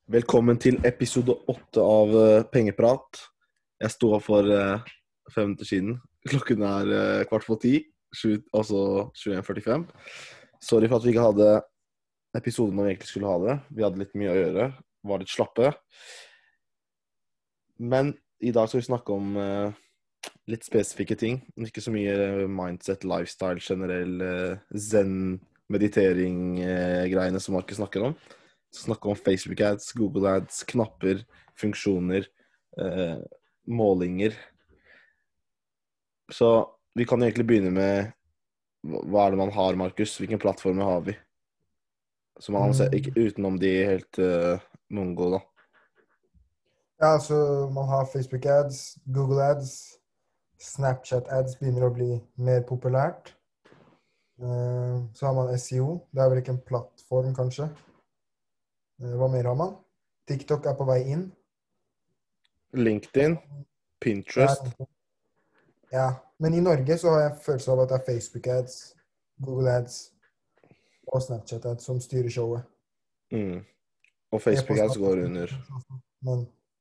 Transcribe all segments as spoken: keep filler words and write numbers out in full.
Velkommen til episode åtte av eh, Pengeprat. Jeg sto opp for eh, fem minutter siden. Klokken er eh, kvart på ti, sju, altså tjueen førtifem. Sorry for at vi ikke hadde episoden når vi egentlig skulle ha det. Vi hadde litt mye å gjøre, var litt slappe. Men i dag skal vi snakke om eh, litt spesifikke ting. Ikke så mye eh, mindset, lifestyle, generell eh, zen, meditering, eh, greiene som Markus snakker om. Vi skal snakke om Facebook ads, Google ads, knapper, funksjoner, eh, målinger. Så vi kan egentlig begynne med hva hva er det man har, Markus? Hvilken plattformer har vi? Så man ser, ikke utenom de helt uh, mongo, da. Ja, altså man har Facebook ads, Google ads, Snapchat ads begynner å bli mer populært. Eh, Så har man S E O, det er vel ikke en plattform kanskje. Eh, Hva mer har man? TikTok er på vei inn. LinkedIn, Pinterest. Ja, ja, men i Norge så har jeg følelse av at det er Facebook ads, Google ads og Snapchat ads som styrer showet. Mm. Og Facebook ads går under. Men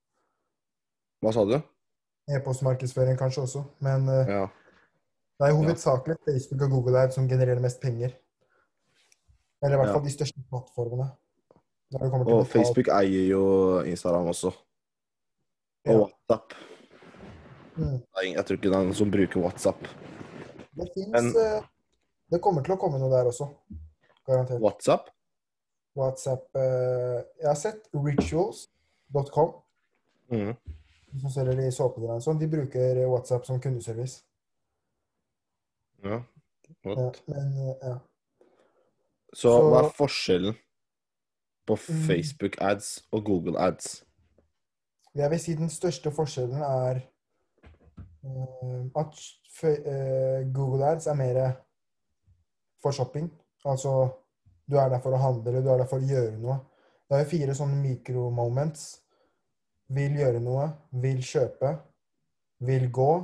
Hva sa du? e-postmarkedsføring kanskje også, men eh, Ja. det er jo hovedsakelig Facebook og Google ads som genererer mest penger. Eller i hvert Ja. fall de største plattformene. Der det kommer til Og å betale. Facebook eier jo Instagram også. Og Ja. WhatsApp. Mm. Nei, jeg tror ikke det er noen som bruker WhatsApp. Det finnes, Men- eh, det kommer til å komme noe der også. Garantert. WhatsApp? WhatsApp, eh, jeg har sett rituals dot com, Mm. som selger de såpene og sånn. De bruker eh, WhatsApp som kundeservice. Ja. Ja, What? men, eh, ja. Så Så- hva er forskjellen på Mm. Facebook ads og Google ads? Jeg vil si den største forskjellen er eh, at fe- eh, Google ads er mer for shopping. Altså, du er der for å handle, eller du er der for å gjøre noe. Det er jo fire sånne mikromoments. Vil gjøre noe, vil kjøpe, vil gå,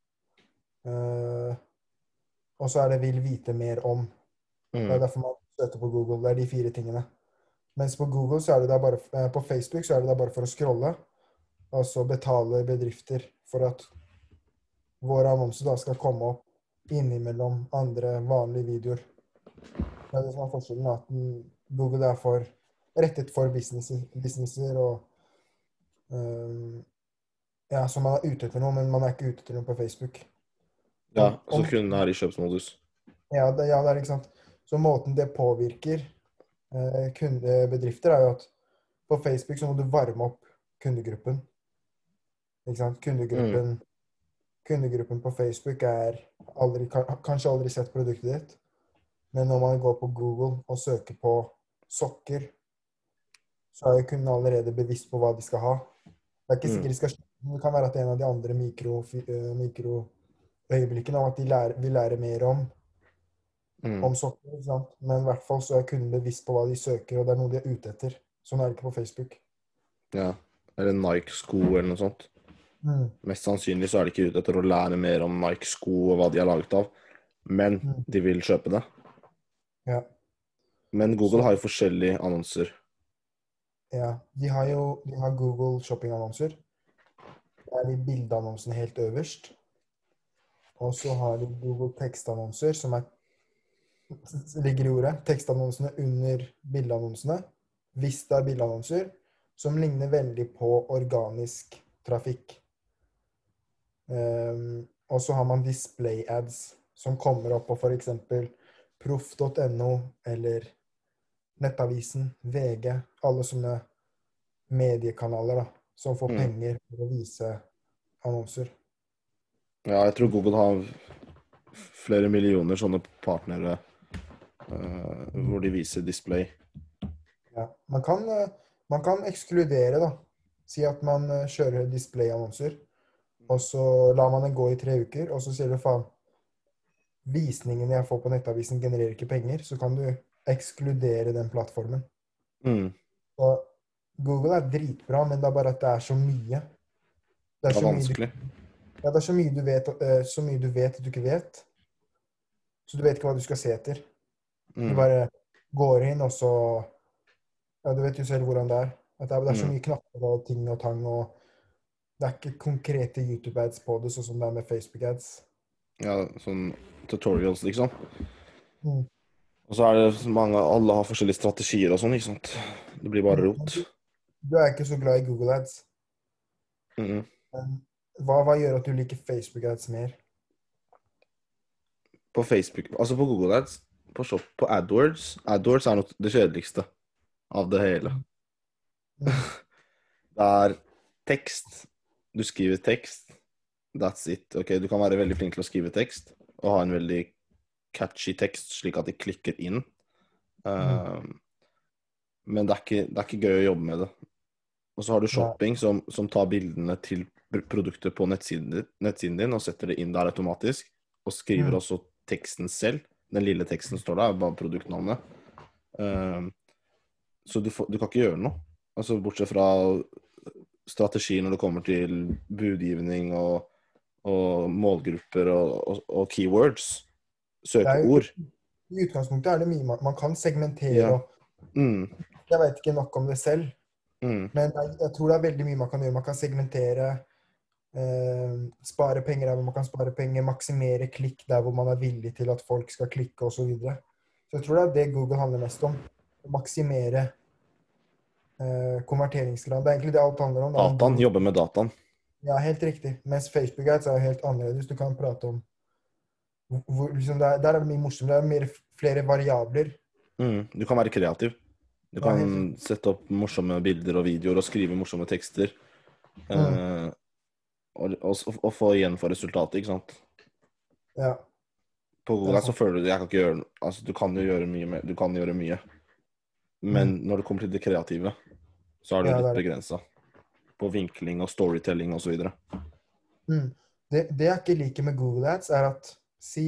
eh, og så er det vil vite mer om. Det er Mm. derfor man søker på Google. Det er de fire tingene. Mens på Google så er det der bare, eh, på Facebook så er det der bare for å scrolle, og så betale bedrifter for at våre annonser da skal komme opp innimellom andre vanlige videoer. Det er det som er forskjellen, at den- Google er for, rettet for businesser, businesser og ehm, ja, så man er ute etter noe, men man er ikke ute etter noe på Facebook. Ja, Om- så om- kundene er i kjøpsmodus. Ja, det, ja, det er ikke sant. Så måten det påvirker eh, kundebedrifter er jo at på Facebook så må du varme opp kundegruppen. Ikke sant? Kundegruppen, kundegruppen på Facebook er aldri, kan, har kanskje aldri sett produktet ditt, men når man går på Google og søker på sokker, så er jo kunden allerede bevisst på hva de skal ha. Det er ikke Mm. sikkert de skal kjøpe, det kan være at det er en av de andre mikro, eh, mikroøyeblikkene av at de lærer, vil lære mer om Mm. om sokker, ikke sant? Men i hvert fall så er kunden bevisst på hva de søker, og det er noe de er ute etter. Sånn er det ikke på Facebook. Ja. Eller Nike-sko eller noe sånt. Mm. Mest sannsynlig så er de ikke ute etter å lære mer om Nike-sko og hva de er laget av, men Mm. de vil kjøpe det. Ja. Men Google Så- har jo forskjellige annonser. Ja, de har jo de har Google shoppingannonser. Det er de bildeannonsene helt øverst. Og så har de Google tekstannonser, som er, ligger i ordet, tekstannonsene under bildeannonsene, hvis det er bildeannonser, som ligner veldig på organisk trafikk. Um, og så har man display ads, som kommer opp på for eksempel proff punktum no, eller Nettavisen, V G, alle sånne mediekanaler da, som får Mm. penger for å vise annonser. Ja, jeg tror Google har flere millioner sånne partnere eh, hvor de viser display. Ja. Man kan, eh, man kan ekskludere da. Si at man eh, kjører displayannonser, og så lar man den gå i tre uker, og så sier du faen, visningen jeg får på Nettavisen genererer ikke penger, så kan du ekskludere den plattformen. Mm. Og Google er dritbra, men det er bare at det er så mye. Det Det er så mye du, vanskelig. ja, det er så mye du vet, eh, så mye du vet at du ikke vet. Så du vet ikke hva du skal se etter. Du Mm. bare går inn, og så, ja, du vet jo selv hvordan det er. At det er, det er så Mm. mye knapper og ting og tang, og det er ikke konkrete YouTube-ads på det, sånn som det er med Facebook-ads. Ja, sånn tutorials, liksom. Mm. Og så er det så mange, alle har forskjellige strategier og sånn, ikke sant? Det blir bare Mm. Men rot. Du, du er ikke så glad i Google-ads. Mm. Men hva, hva gjør at du liker Facebook-ads mer? På Facebook, altså på Google Ads, på, shop, på AdWords. AdWords er nok det kjedeligste av det hele. Mm. Det er tekst. Du skriver tekst. That's it. Ok, du kan være veldig flink til å skrive tekst, og ha en veldig catchy tekst, slik at de klikker inn. Mm. Uh, men det er, ikke, det er ikke gøy å jobbe med det. Og så har du Nei. shopping, som, som tar bildene til produkter på nettsiden, nettsiden din, og setter det inn der automatisk, og skriver Mm. også teksten selv. Den lille teksten står der, bare produktnavnet. Uh, så du, får, du kan ikke gjøre noe. Altså bortsett fra strategi når det kommer til budgivning og, og målgrupper og, og, og keywords. Det er jo, Søkeord. I utgangspunktet er det mye man, man kan segmentere, Ja. og Mm, jeg vet ikke nok om det selv, mm, men jeg, jeg tror det er veldig mye man kan gjøre. Man kan segmentere, eh, spare penger der hvor man kan spare penger, maksimere klikk der hvor man er villig til at folk skal klikke og så videre. Så jeg tror det er det Google handler mest om. Å maksimere eh, konverteringsgrad. Det er egentlig det alt handler om. Da. Men dataen. Google, Jobber med dataen. ja, helt riktig. Mens Facebook ads er jo helt annerledes. Du kan prate om hvor, liksom der, der er det mye morsomt. Det er mer, flere variabler. Mm, du kan være kreativ. Du Ja, kan helt riktig. sette opp morsomme bilder og videoer og skrive morsomme tekster. Mm. Eh, og, og, og få igjen for resultatet, ikke sant? Ja, På det Google er Ads så sant. føler du jeg kan ikke gjøre no- altså, du kan jo gjøre mye, mer- du kan gjøre mye. Men Mm. når det kommer til det kreative, så er du Ja, det litt er det. begrensa på vinkling og storytelling og så videre. Mm. Det, det jeg ikke liker med Google Ads, er at si,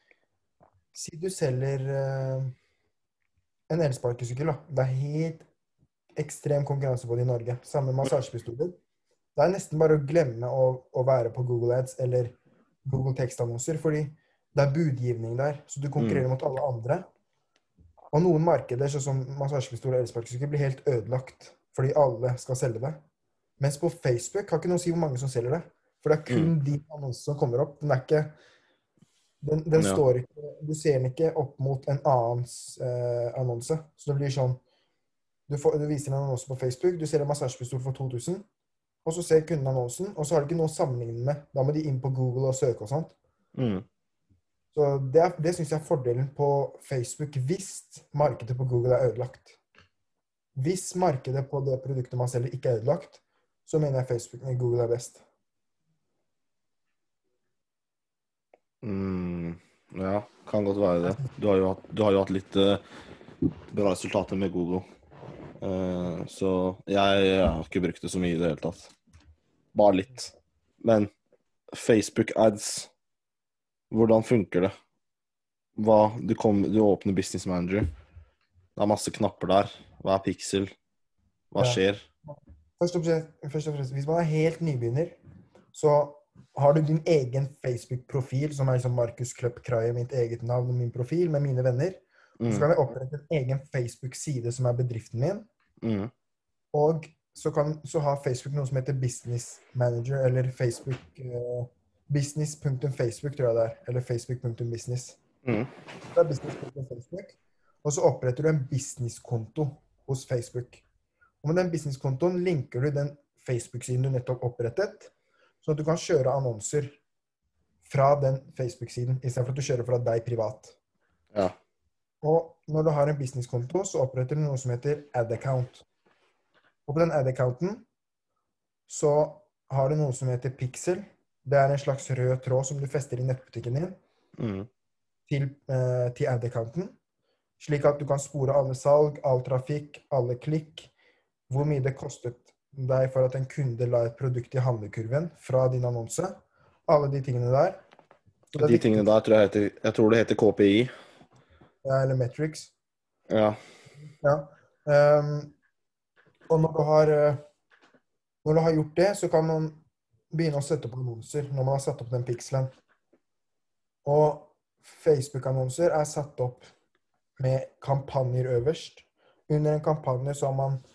si du selger eh, en elsparkesykkel, da. Det er helt ekstrem konkurranse på det i Norge. Samme massasjepistoler. Det er nesten bare å glemme å, å være på Google Ads eller Google tekstannonser, fordi det er budgivning der, så du konkurrerer Mm, mot alle andre. Og noen markeder, sånn som massasjepistol og elsparkesykkel, blir helt ødelagt fordi alle skal selge det. Mens på Facebook har ikke noe å si hvor mange som selger det. For det er kun mm, de annonsene som kommer opp. Den er ikke den, den ja. står ikke, Du ser den ikke opp mot en annens eh, annonse. Så det blir sånn du, får, du viser en annonse på Facebook, du ser en massasjepistol for to tusen, og så ser kunden annonsen, og så har de ikke noe å sammenligne med. Da må de inn på Google og søke og sånt. Mm, Så det, er- det syns jeg er fordelen på Facebook hvis markedet på Google er ødelagt. Hvis markedet på det produktet man selger ikke er ødelagt, så mener jeg Facebook med Google er best. mm, ja, kan godt være det. Du har jo hatt, du har jo hatt litt eh, bra resultater med Google. Eh, så jeg, jeg har ikke brukt det så mye i det hele tatt. Bare litt. Men Facebook ads, hvordan funker det? Hva, du, kom, du åpner Business Manager. Det er masse knapper der. Hva er pixel? Hva Ja. skjer? Først og fremst, først og fremst, hvis man er helt nybegynner, så har du din egen Facebook-profil, som er liksom Markus Kløpp Kraie, mitt eget navn og min profil, med mine venner. Og så Mm, kan jeg opprette en egen Facebook-side som er bedriften min. mm, Og så, kan, så har Facebook noe som heter Business Manager, eller Facebook eh, business.facebook, tror jeg det er. Eller facebook.business. mm, Det er business.facebook. Og så oppretter du en businesskonto hos Facebook. Og med den businesskontoen linker du den Facebook-siden du nettopp opprettet, så at du kan kjøre annonser fra den Facebook-siden, i stedet for at du kjører fra deg privat. ja. Og når du har en businesskonto, så oppretter du noe som heter ad-account. Og på den ad-accounten så har du noe som heter pixel. Det er en slags rød tråd som du fester i nettbutikken din Mm, til, eh, til ad-accounten, slik at du kan spore alle salg, all trafikk, alle klikk, hvor mye det kostet deg for at en kunde la et produkt i handlekurven fra din annonse. Alle de tingene der. Så det er De viktig, tingene der tror jeg heter Jeg tror det heter K P I. ja, eller metrics. Ja. Ja. Ehm, og når du har eh, når du har gjort det, så kan man begynne å sette opp annonser når man har satt opp den pixelen. Og Facebook-annonser er satt opp med kampanjer øverst. Under en kampanje så har man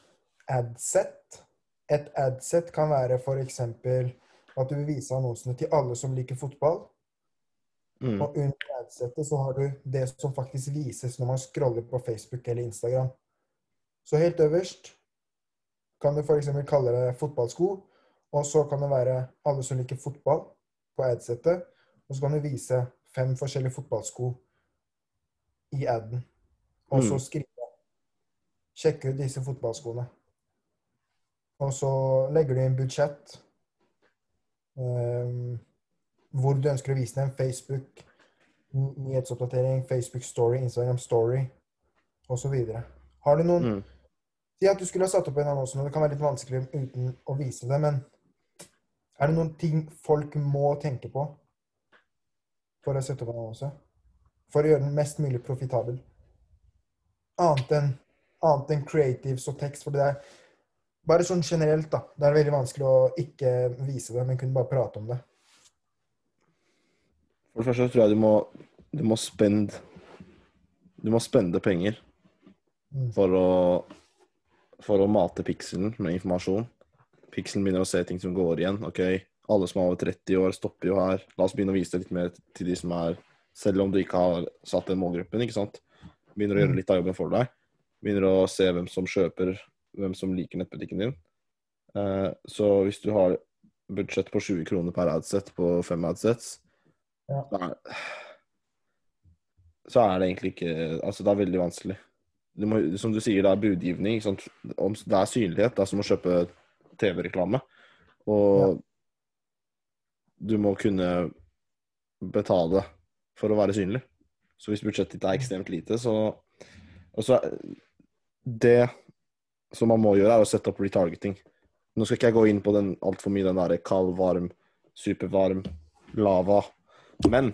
adset. Et adset kan være for eksempel at du vil vise annonsene til alle som liker fotball. Mm. Og under adsettet så har du det som faktisk vises når man scroller på Facebook eller Instagram. Så helt øverst kan du for eksempel kalle det fotballsko, og så kan det være alle som liker fotball på adsettet, og så kan du vise fem forskjellige fotballsko i adden. Og så Mm. skrive sjekk ut disse fotballskoene. Og så legger du inn budsjett, um, hvor du ønsker å vise dem, Facebook, nyhetsoppdatering, Facebook Story, Instagram Story, og så videre. Har du noen, Mm. si at du skulle ha satt opp en annonse, og det kan være litt vanskelig uten å vise det, men er det noen ting folk må tenke på for å sette opp en annonse? For å gjøre den mest mulig profitabel? Annet enn, annet enn creatives og tekst, for det er bare sånn generelt da. Det er veldig vanskelig å ikke vise det, men kunne bare prate om det. For det første så tror jeg du må, du må spende, du må spende penger Mm. for å, for å mate pikselen med informasjon. Pikselen begynner å se ting som går igjen. Ok, alle som er over tretti år stopper jo her. La oss begynne å vise det litt mer til de som er, selv om du ikke har satt den målgruppen, ikke sant? Begynner å gjøre litt av jobben for deg. Begynner å se hvem som kjøper, hvem som liker nettbutikken din. Eh, så hvis du har budsjett på tjue kroner per adset på fem adsets, Ja. så er, så er det egentlig ikke, altså det er veldig vanskelig. Du må, som du sier, det er budgivning, ikke sant? Om det er synlighet, det er som å kjøpe T V-reklame. Og du må kunne betale for å være synlig. Så hvis budsjettet ditt er ekstremt lite, så og så er- det som man må gjøre er å sette opp retargeting. Nå skal ikke jeg gå inn på den alt for mye, den der kald, varm, supervarm, lava, men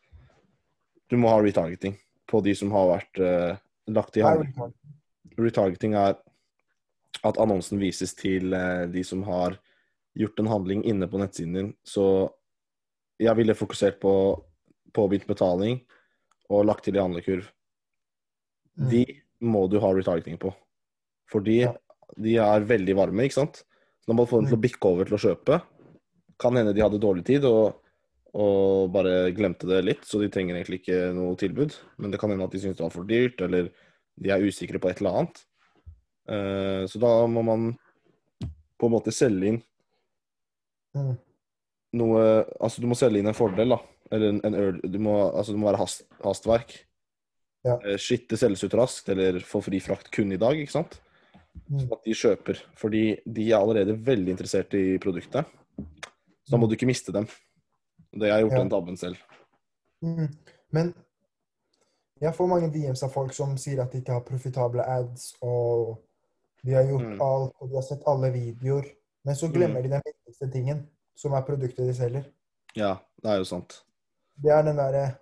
du må ha retargeting på de som har vært eh, lagt i Hva er handling. retargeting? Retargeting er at annonsen vises til eh, de som har gjort en handling inne på nettsiden din. Så jeg ville fokusert på påbegynt betaling og lagt til i handlekurv. Mm. De må du ha retargeting på. Fordi Ja. de er veldig varme, ikke sant? Så når man får dem til å bikke over til å kjøpe, kan hende de hadde dårlig tid og, og bare glemte det litt, så de trenger egentlig ikke noe tilbud. Men det kan hende at de synes det var for dyrt, eller de er usikre på et eller annet. Eh, så da må man på en måte selge inn Mm. noe, altså du må selge inn en fordel da, eller en, en early, du må, altså det må være hast, hastverk. Ja. Eh, Shit, det selges ut raskt, eller få fri frakt kun i dag, ikke sant? Mm. Sånn at de kjøper, fordi de er allerede veldig interessert i produktet. Så da må du ikke miste dem. Det har jeg gjort Ja. den tabben selv. Mm. Men jeg får mange D Ms av folk som sier at de ikke har profitable ads, og de har gjort Mm. alt, og de har sett alle videoer, men så glemmer de den viktigste tingen, som er produktet de selger. Ja, det er jo sant. Det er den der,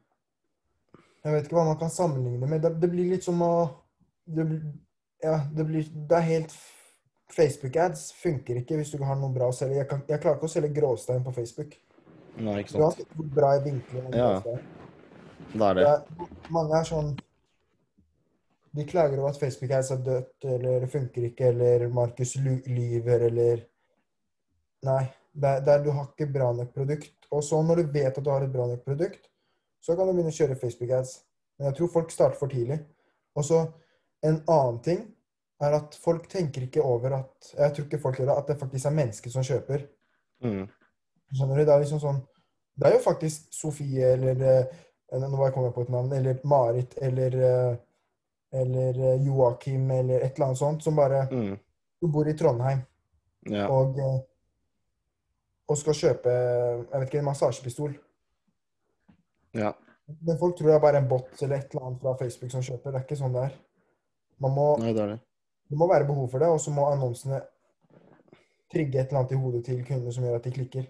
jeg vet ikke hva man kan sammenligne med, det, det blir litt som å, det, blir- ja, det blir, det er helt, Facebook-ads funker ikke hvis du ikke har noe bra å selge. Jeg, kan, jeg klarer ikke å selge gråstein på Facebook. Nei, ikke Du har sant. sett hvor bra jeg vinkler med Ja. gråstein. Det er det. Det er, mange er sånn, de klager over at Facebook-ads er dødt, eller det funker ikke, eller Markus ly- lyver, eller nei, det er, det er, du har ikke bra nok produkt. Og så når du vet at du har et bra nok produkt, så kan du begynne å kjøre Facebook-ads. Men jeg tror folk starter for tidlig. Og så en annen ting er at folk tenker ikke over at, jeg tror ikke folk gjør det, at det faktisk er mennesker som kjøper. Mm. Skjønner du? Det er liksom sånn, det er jo faktisk Sofie, eller, eh, nå var jeg kommet på et navn, eller Marit, eller, eh, eller eh, Joakim, eller et eller annet sånt, som bare, Mm. du bor i Trondheim, Ja. og, eh, og skal kjøpe, jeg vet ikke, en massasjepistol. Ja. Men folk tror det er bare en bot eller et eller annet fra Facebook som kjøper. Det er ikke sånn det er. Man må, Nei, det er det. det må være behov for det, og så må annonsene trigge et eller annet i hodet til kunder som gjør at de klikker.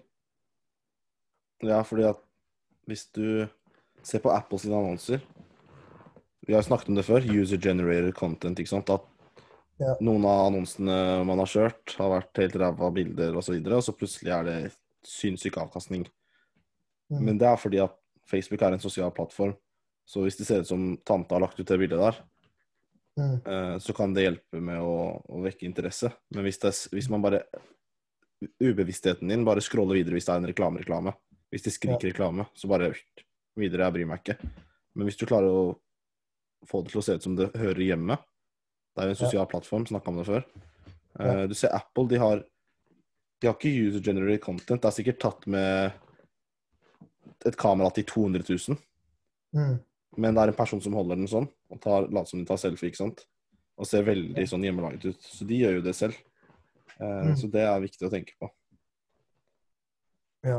Ja, fordi at hvis du ser på Apple sine annonser, vi har snakket om det før, user-generated content, ikke sant? At Ja. noen av annonsene man har kjørt har vært helt ræva bilder og så videre, og så plutselig er det sinnssyk avkastning. Mm. Men det er fordi at Facebook er en sosial plattform, så hvis det ser ut som tante har lagt ut det bildet der, Mm. eh, så kan det hjelpe med å, å vekke interesse. Men hvis, det, hvis man bare ubevisstheten din bare scroller videre hvis det er en reklame-reklame. Hvis de skriker reklame, så bare videre, jeg bryr meg ikke. Men hvis du klarer å få det til å se ut som det hører hjemme, det er jo en sosial plattform, snakket om det før. Uh, du ser Apple, de har de har ikke user-generated content. Det er sikkert tatt med et kamera til to hundre tusen. Mm. Men det er en person som holder den sånn, og tar, later som de tar selfie, ikke sant? Og ser veldig sånn hjemmelaget ut. Så de gjør jo det selv. Uh, Mm. Så det er viktig å tenke på. Ja.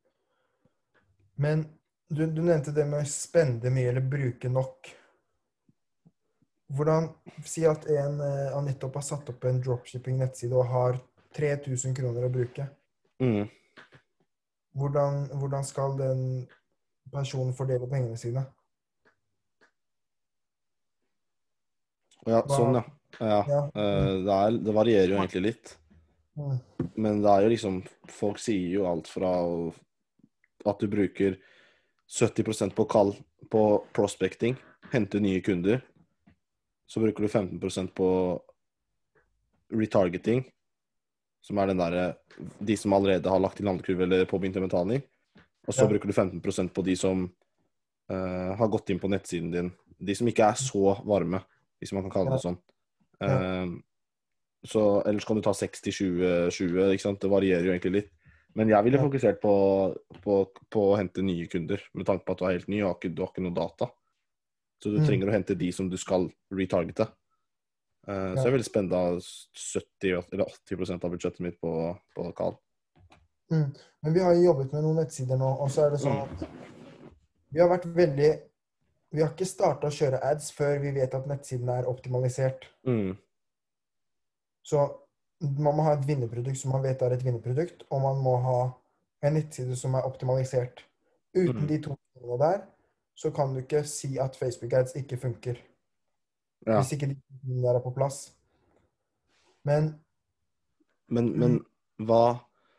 Men du, du nevnte det med å spende mye eller bruke nok. Hvordan, si at en eh, har nettopp har satt opp en dropshipping-nettside og har tre tusen kroner å bruke. Mm. Hvordan, hvordan skal den personen fordele pengene sine? Ja, Hva, sånn, ja. ja. ja. Uh, det, er, det varierer jo egentlig litt. Mm. Men det er jo liksom, folk sier jo alt fra at du bruker sytti prosent på kall på prospecting, hente nye kunder. Så bruker du femten prosent på retargeting, som er den der, de som allerede har lagt inn landkurve eller påbegynt en betaling. Og så Ja. bruker du femten prosent på de som uh, har gått inn på nettsiden din. De som ikke er så varme, hvis man kan kalle det sånn. Ja. Uh, så ellers kan du ta seksti tjue tjue, ikke sant? Det varierer jo egentlig litt. Men jeg ville Ja. fokusert på, på, på å hente nye kunder, med tanke på at du er helt ny, og du har ikke noe data. Så du Mm. trenger å hente de som du skal retargete. Uh, Ja. Så jeg vil spenne sytti eller åtti prosent av budsjettet mitt på, på lokal. Mm. Men vi har jo jobbet med noen nettsider nå, og så er det sånn Mm. at vi har vært veldig Vi har ikke startet å kjøre ads før vi vet at nettsiden er optimalisert. Mm. Så man må ha et vinnerprodukt som man vet er et vinnerprodukt, og man må ha en nettside som er optimalisert. Uten Mm. de to tingene der, så kan du ikke si at Facebook ads ikke funker. Ja. Hvis ikke de tingene der er på plass. Men Men, men hva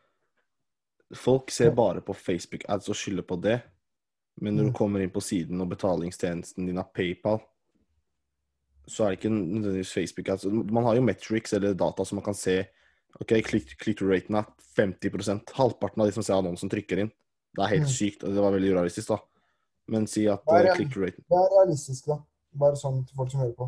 Folk ser bare på Facebook ads og skylder på det. Men når du Mm. kommer inn på siden og betalingstjenesten din av PayPal, så er det ikke nødvendigvis Facebook ads. Man har jo metrics eller data som man kan se. Ok, click-to-raten er femti prosent. Halvparten av de som ser annonsen trykker inn. Det er helt Mm. sykt, og det var veldig urealistisk da. Men si at Hva er uh, real- click-to-raten det er realistisk, da. Bare sånn til folk som hører på.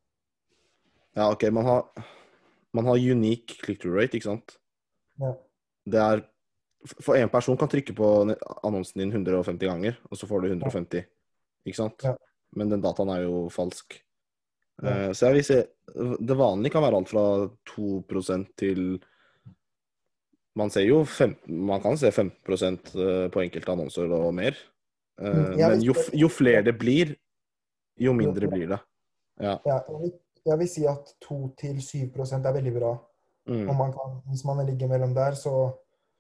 Ja, ok, man har, man har unique click-to-rate, ikke sant? Ja. Det er For en person kan trykke på ne- annonsen din hundre og femti ganger, og så får du hundre og femti, ikke sant? Ja. Men den dataen er jo falsk. Ja. Eh, så jeg vil se, det vanlige kan være alt fra to prosent til Man ser jo femten, man kan se femten prosent eh, på enkelte annonser og mer. Eh, Mm, jeg men vil jo, si- f- jo flere det blir, jo mindre Jo- blir det. Ja. Ja, jeg vil, jeg vil si at to til syv prosent er veldig bra. Mm. Og man kan, hvis man ligger mellom der, så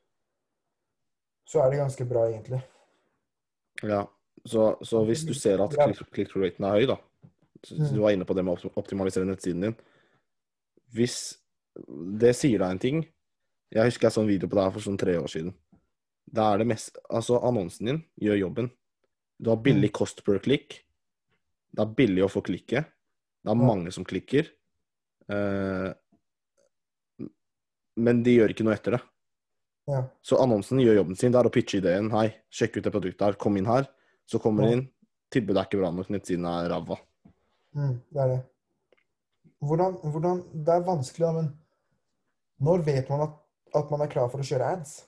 så er det ganske bra, egentlig. Ja. Så, så hvis du ser at click- click-to-raten er høy, da, så Mm. du var inne på det med å optimalisere nettsiden din. Hvis det sier deg en ting. Jeg husker jeg så en video på det her for sånn tre år siden. Da er det mest, altså annonsen din gjør jobben. Du har billig kost per klikk. Det er billig å få klikke. Det er Ja. mange som klikker. Eh, men de gjør ikke noe etter det. Ja. Så annonsen gjør jobben sin. Det er å pitche ideen. Hei, sjekk ut det produktet her. Kom inn her. Så kommer Ja. du inn. Tilbudet er ikke bra nok. Nettsiden er ræva. Mm, det er det. Hvordan, hvordan Det er vanskelig, da, men når vet man at, at man er klar for å kjøre ads?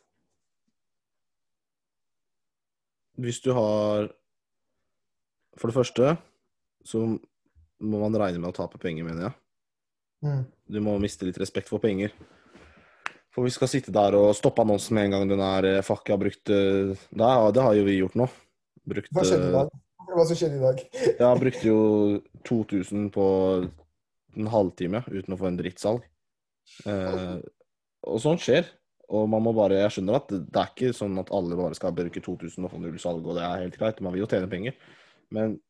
Hvis du har For det første så må man regne med å tape penger, mener jeg. Mm. Du må miste litt respekt for penger. For vi skal sitte der og stoppe annonsen med en gang den er eh, fuck, jeg har brukt eh, det, har- det har jo vi gjort nå. Brukt, Hva skjedde i eh, dag? Hva som skjedde i dag? Jeg brukte jo to tusen på en halvtime uten å få en drittsalg. Eh, og sånt skjer. Og man må bare, jeg skjønner at det, det er ikke sånn at alle bare skal bruke to tusen og få null salg, og det er helt greit. Man vil jo tjene penger. Men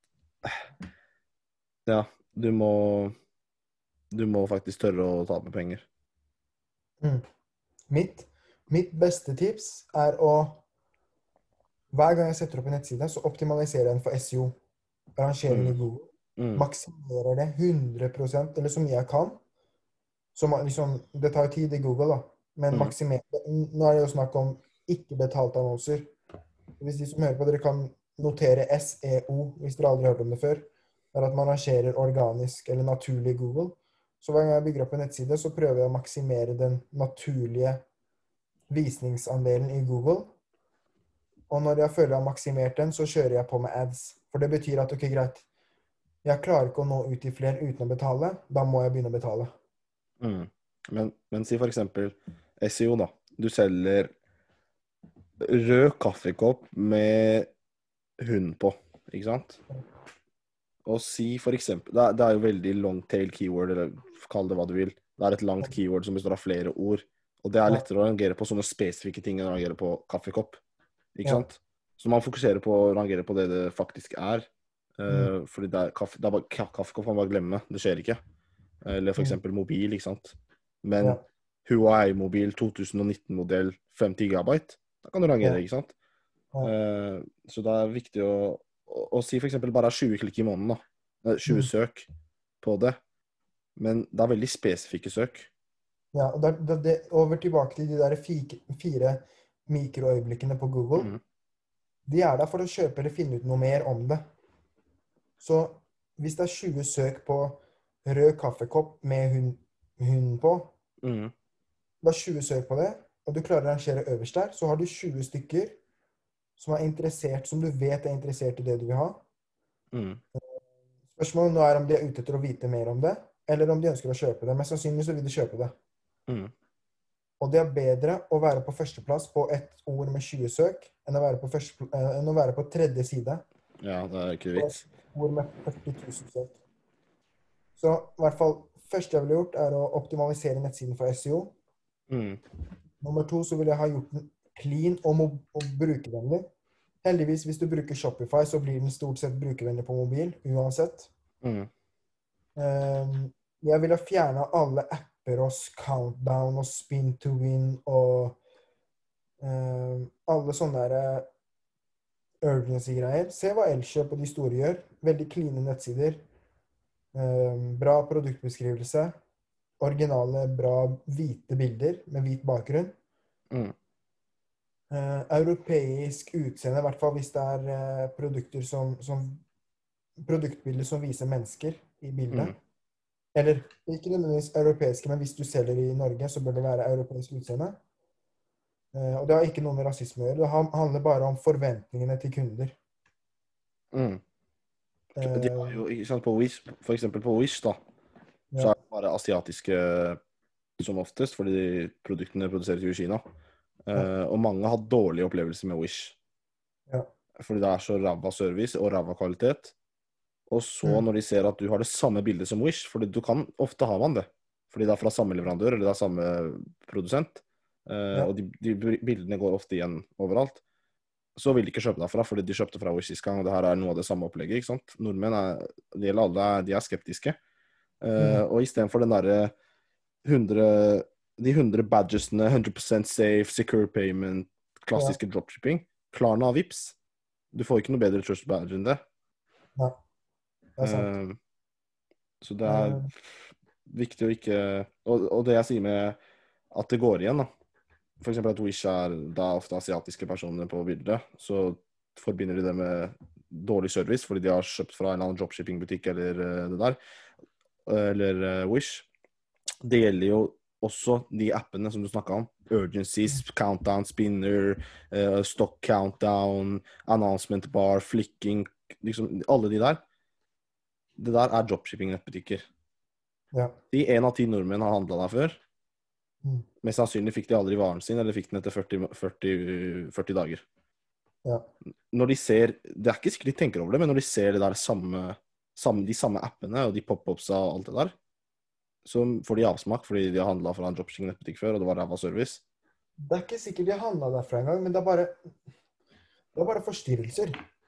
ja, du må du må faktisk tørre å tape penger. Mm. Mitt, mitt beste tips er å hver gang jeg setter opp en nettside, så optimaliserer jeg den for S E O. Rangering i Mm. Google. Mm. maksimerer det hundre prosent, eller så mye jeg kan. Så ma- liksom, det tar jo tid i Google, da. Men Mm. maksimer det. Nå er det jo snakk om ikke betalte annonser. Hvis de som hører på, dere kan notere S E O, hvis dere aldri har hørt om det før. Det er at man rangerer organisk eller naturlig i Google. Så hver gang jeg bygger opp en nettside, så prøver jeg å maksimere den naturlige visningsandelen i Google. Og når jeg føler jeg har maksimert den, så kjører jeg på med ads. For det betyr at, ok, greit, jeg klarer ikke å nå ut til flere uten å betale. Da må jeg begynne å betale. Mm. Men, men si for eksempel S E O, da. Du selger rød kaffekopp med hund på, ikke sant? Og si for eksempel, det er, det er jo veldig long tail keyword, eller kall det hva du vil. Det er et langt keyword som består av flere ord. Og det er Ja. lettere å rangere på sånne spesifikke ting enn å rangere på kaffekopp. Ikke Ja. sant? Så man fokuserer på å rangere på det det faktisk er. Eh, Mm. fordi det er, kaffe, det er bare, ka- kaffekopp kan man bare glemme. Det skjer ikke. Eller for Mm. eksempel mobil, ikke sant? Men Ja. Huawei-mobil to tusen og nitten-modell fem gigabyte, da kan du rangere, Ja. ikke sant? Ja. Eh, så det er viktig å, å, å si for eksempel bare tjue klikk i måneden, da. Eh, tjue Mm. søk på det. Men det er veldig spesifikke søk. Ja, og da, da, det, over tilbake til de der fike, fire mikroøyeblikkene på Google. Mm. De er der for å kjøpe eller finne ut noe mer om det. Så hvis det er tjue søk på rød kaffekopp med hund, hund på, Mm. det er tjue søk på det, og du klarer å rangere øverst der, så har du tjue stykker som er interessert, som du vet er interessert i det du vil ha. Mm. Spørsmålet nå er om de er ute etter å vite mer om det, eller om de ønsker å kjøpe det. Mest sannsynlig så vil de kjøpe det. Mm. Og det er bedre å være på førsteplass på et ord med tjue søk enn å være på, første, eh, enn å være på tredje side Ja, det er ikke på vits. et ord med førti tusen søk. Så i hvert fall, første jeg ville gjort er å optimalisere nettsiden for S E O. Mm. Nummer to så vil jeg ha gjort den clean og, mo- og brukervennlig. Heldigvis, hvis du bruker Shopify, så blir den stort sett brukervennlig på mobil, uansett. Mm. Um, jeg ville fjernet alle apper og countdown og spin to win og um, alle sånne der urgency-greier. Se hva Elkjøp og de store gjør. Veldig cleane nettsider. Um, bra produktbeskrivelse. Originale, bra hvite bilder med hvit bakgrunn. Mm. Uh, europeisk utseende, i hvert fall hvis det er uh, produkter som, som produktbilder som viser mennesker i bildet. Mm. Eller ikke nødvendigvis europeiske, men hvis du selger i Norge, så bør det være europeisk utseende. Uh, og det har ikke noe med rasisme å gjøre. Det han- handler bare om forventningene til kunder. Mm. De har Uh, jo, ikke sant, på Wish, for eksempel på Wish, da, så ja, er det bare asiatiske som oftest, fordi produktene produseres jo i Kina. Eh, og mange har dårlige opplevelser med Wish. ja. Fordi det er så ræva service og ræva kvalitet. Og så Mm. når de ser at du har det samme bildet som Wish, fordi du kan, ofte har man det, fordi det er fra samme leverandør, eller det er samme produsent, eh, Ja. og de, de bildene går ofte igjen overalt, så vil de ikke kjøpe derfra, fordi de kjøpte fra Wish sist gang, og det her er noe av det samme opplegget, ikke sant? Nordmenn er, det gjelder alle, de er skeptiske. Eh, Mm. og i stedet for den derre hundre, de hundre badgesene, hundre prosent safe, secure payment, klassiske dropshipping, Klarna og Vipps, du får ikke noe bedre trust badge enn det. Ja, det er sant. Eh, så det er Uh, viktig å ikke og, og det jeg sier med at det går igjen, da. For eksempel at Wish er da ofte asiatiske personer på bildet, så forbinder de det med dårlig service fordi de har kjøpt fra en eller annen dropshipping-butikk eller eh, det der, eller eh, Wish. Det gjelder jo også de appene som du snakket om. Urgencies, Countdown, Spinner, eh, Stock Countdown, Announcement Bar, Flicking, liksom alle de der. Det der er dropshipping-nettbutikker. ja. De en av ti nordmenn har handlet der før. Mm. Mest sannsynlig fikk de aldri varen sin, eller fikk den etter førti, førti, førti dager. Ja. Når de ser, det er ikke sikkert de tenker over det, men når de ser det der samme, samme, de samme appene og de pop-upsa og alt det der, så får de avsmak fordi de har handlet fra en dropshipping-nettbutikk før, og det var ræva service. Det er ikke sikkert de har handlet derfra en gang, men det er bare, det er bare forstyrrelser.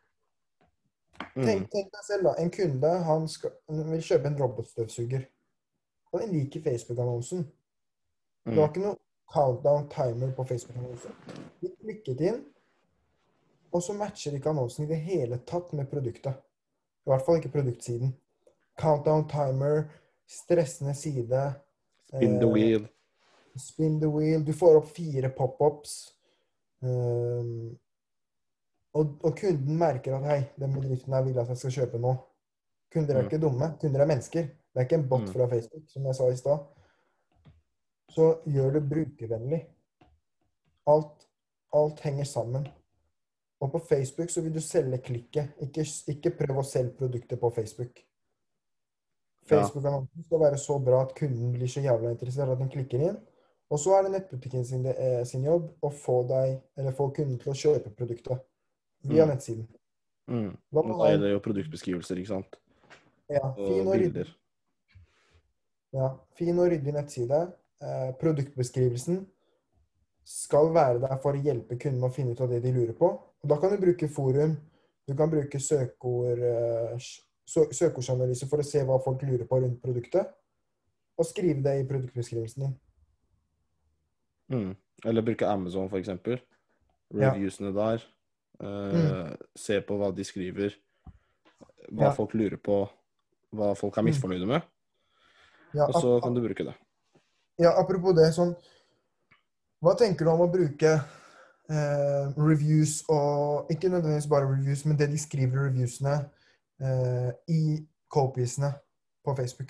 Mm. Tenk, tenk deg selv da, en kunde, han, skal, han vil kjøpe en robotstøvsuger. Og den liker Facebook-annonsen. Det var Mm. ikke noe countdown timer på Facebook-annonsen. De klikket inn, og så matcher ikke annonsen i det hele tatt med produktet. I hvert fall ikke produktsiden. countdown timer, stressende side, In the eh, wheel. spin the wheel, du får opp fire pop-ups, um, og, og kunden merker at hei, den bedriften her vil at jeg skal kjøpe nå. Kunder er Mm. ikke dumme, kunder er mennesker. Det er ikke en bot Mm. fra Facebook, som jeg sa i stad. Så gjør det brukervennlig. Alt, alt henger sammen. Og på Facebook så vil du selge klikket. Ikke, ikke prøv å selge produktet på Facebook. Ja. Facebook-annonsen skal være så bra at kunden blir så jævla interessert at den klikker inn. Og så er det nettbutikken sin, eh, sin jobb å få deg, eller få kunden til å kjøpe produktet via Mm. nettsiden. Mm. Hva Og med da deg? gjelder det jo produktbeskrivelser, ikke sant? Ja, fin Og og bilder. ryddig. Ja, fin og ryddig nettside. Eh, produktbeskrivelsen skal være der for å hjelpe kunden å finne ut av det de lurer på. Og da kan du bruke forum, du kan bruke søkeord, eh, sø søkeordsanalyse for å se hva folk lurer på rundt produktet, og skrive det i produktbeskrivelsen din. Mm. Eller bruke Amazon, for eksempel. Ja. Reviewsene der. Eh, Mm. Se på hva de skriver. Hva Ja. folk lurer på. Hva folk er Mm. misfornøyde med. Ja, Og så ap- kan du bruke det. ja, apropos det, sånn, hva tenker du om å bruke eh, reviews, og ikke nødvendigvis bare reviews, men det de skriver i reviewsene eh, i copiesene på Facebook?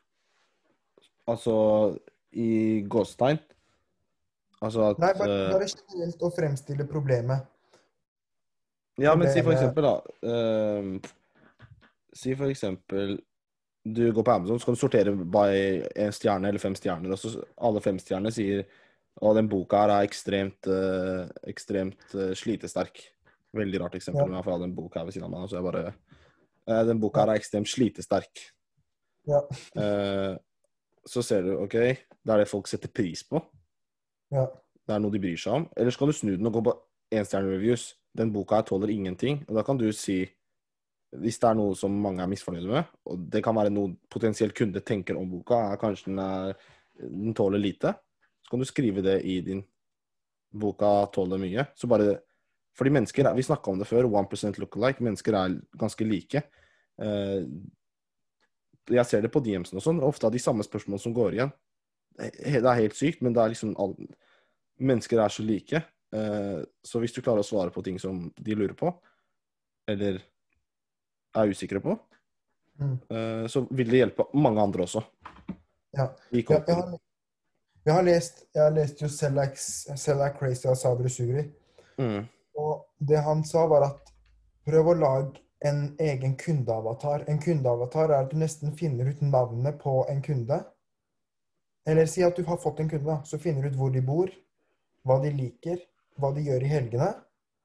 Altså, i gåstegn. Altså at Nei, bare, eh, bare generelt å fremstille problemet. Ja, men si for Problemet- eksempel, da. eh, si for eksempel du går på Amazon, så kan du sortere by en stjerne eller fem stjerner, og så alle fem stjernene sier at den boka her er ekstremt, eh, ekstremt eh, slitesterk. Veldig rart eksempel, Ja. men jeg får ha den boka her ved siden av meg, så jeg bare eh, Den boka Ja. her er ekstremt slitesterk. Ja. Eh, så ser du, ok, det er det folk setter pris på. Ja. Det er noe de bryr seg om. Eller skal du snu den og gå på enstjerne-reviews? Den boka her tåler ingenting, og da kan du si, hvis det er noe som mange er misfornøyde med, og det kan være noe potensielt kunde tenker om boka, er kanskje den, er, den tåler lite, så kan du skrive det i din boka tåler mye. Så bare, fordi mennesker, vi snakket om det før, one percent look-alike, mennesker er ganske like. Eh, jeg ser det på D M'sene og sånn, ofte av de samme spørsmål som går igjen. Det er helt sykt, men det er liksom all, mennesker er så like. Eh, så hvis du klarer å svare på ting som de lurer på, eller er usikre på, Mm. eh, så vil det hjelpe mange andre også. Ja. I Ja, jeg, kontoen. har, jeg har lest jeg har lest jo Sell Like, Sell Like Crazy av Sabri Sugri. Mm. Og det han sa var at prøv å lage en egen kundeavatar. En kundeavatar er at du nesten finner ut navnet på en kunde. Eller si at du har fått en kunde, da. Så finner du ut hvor de bor, hva de liker, hva de gjør i helgene.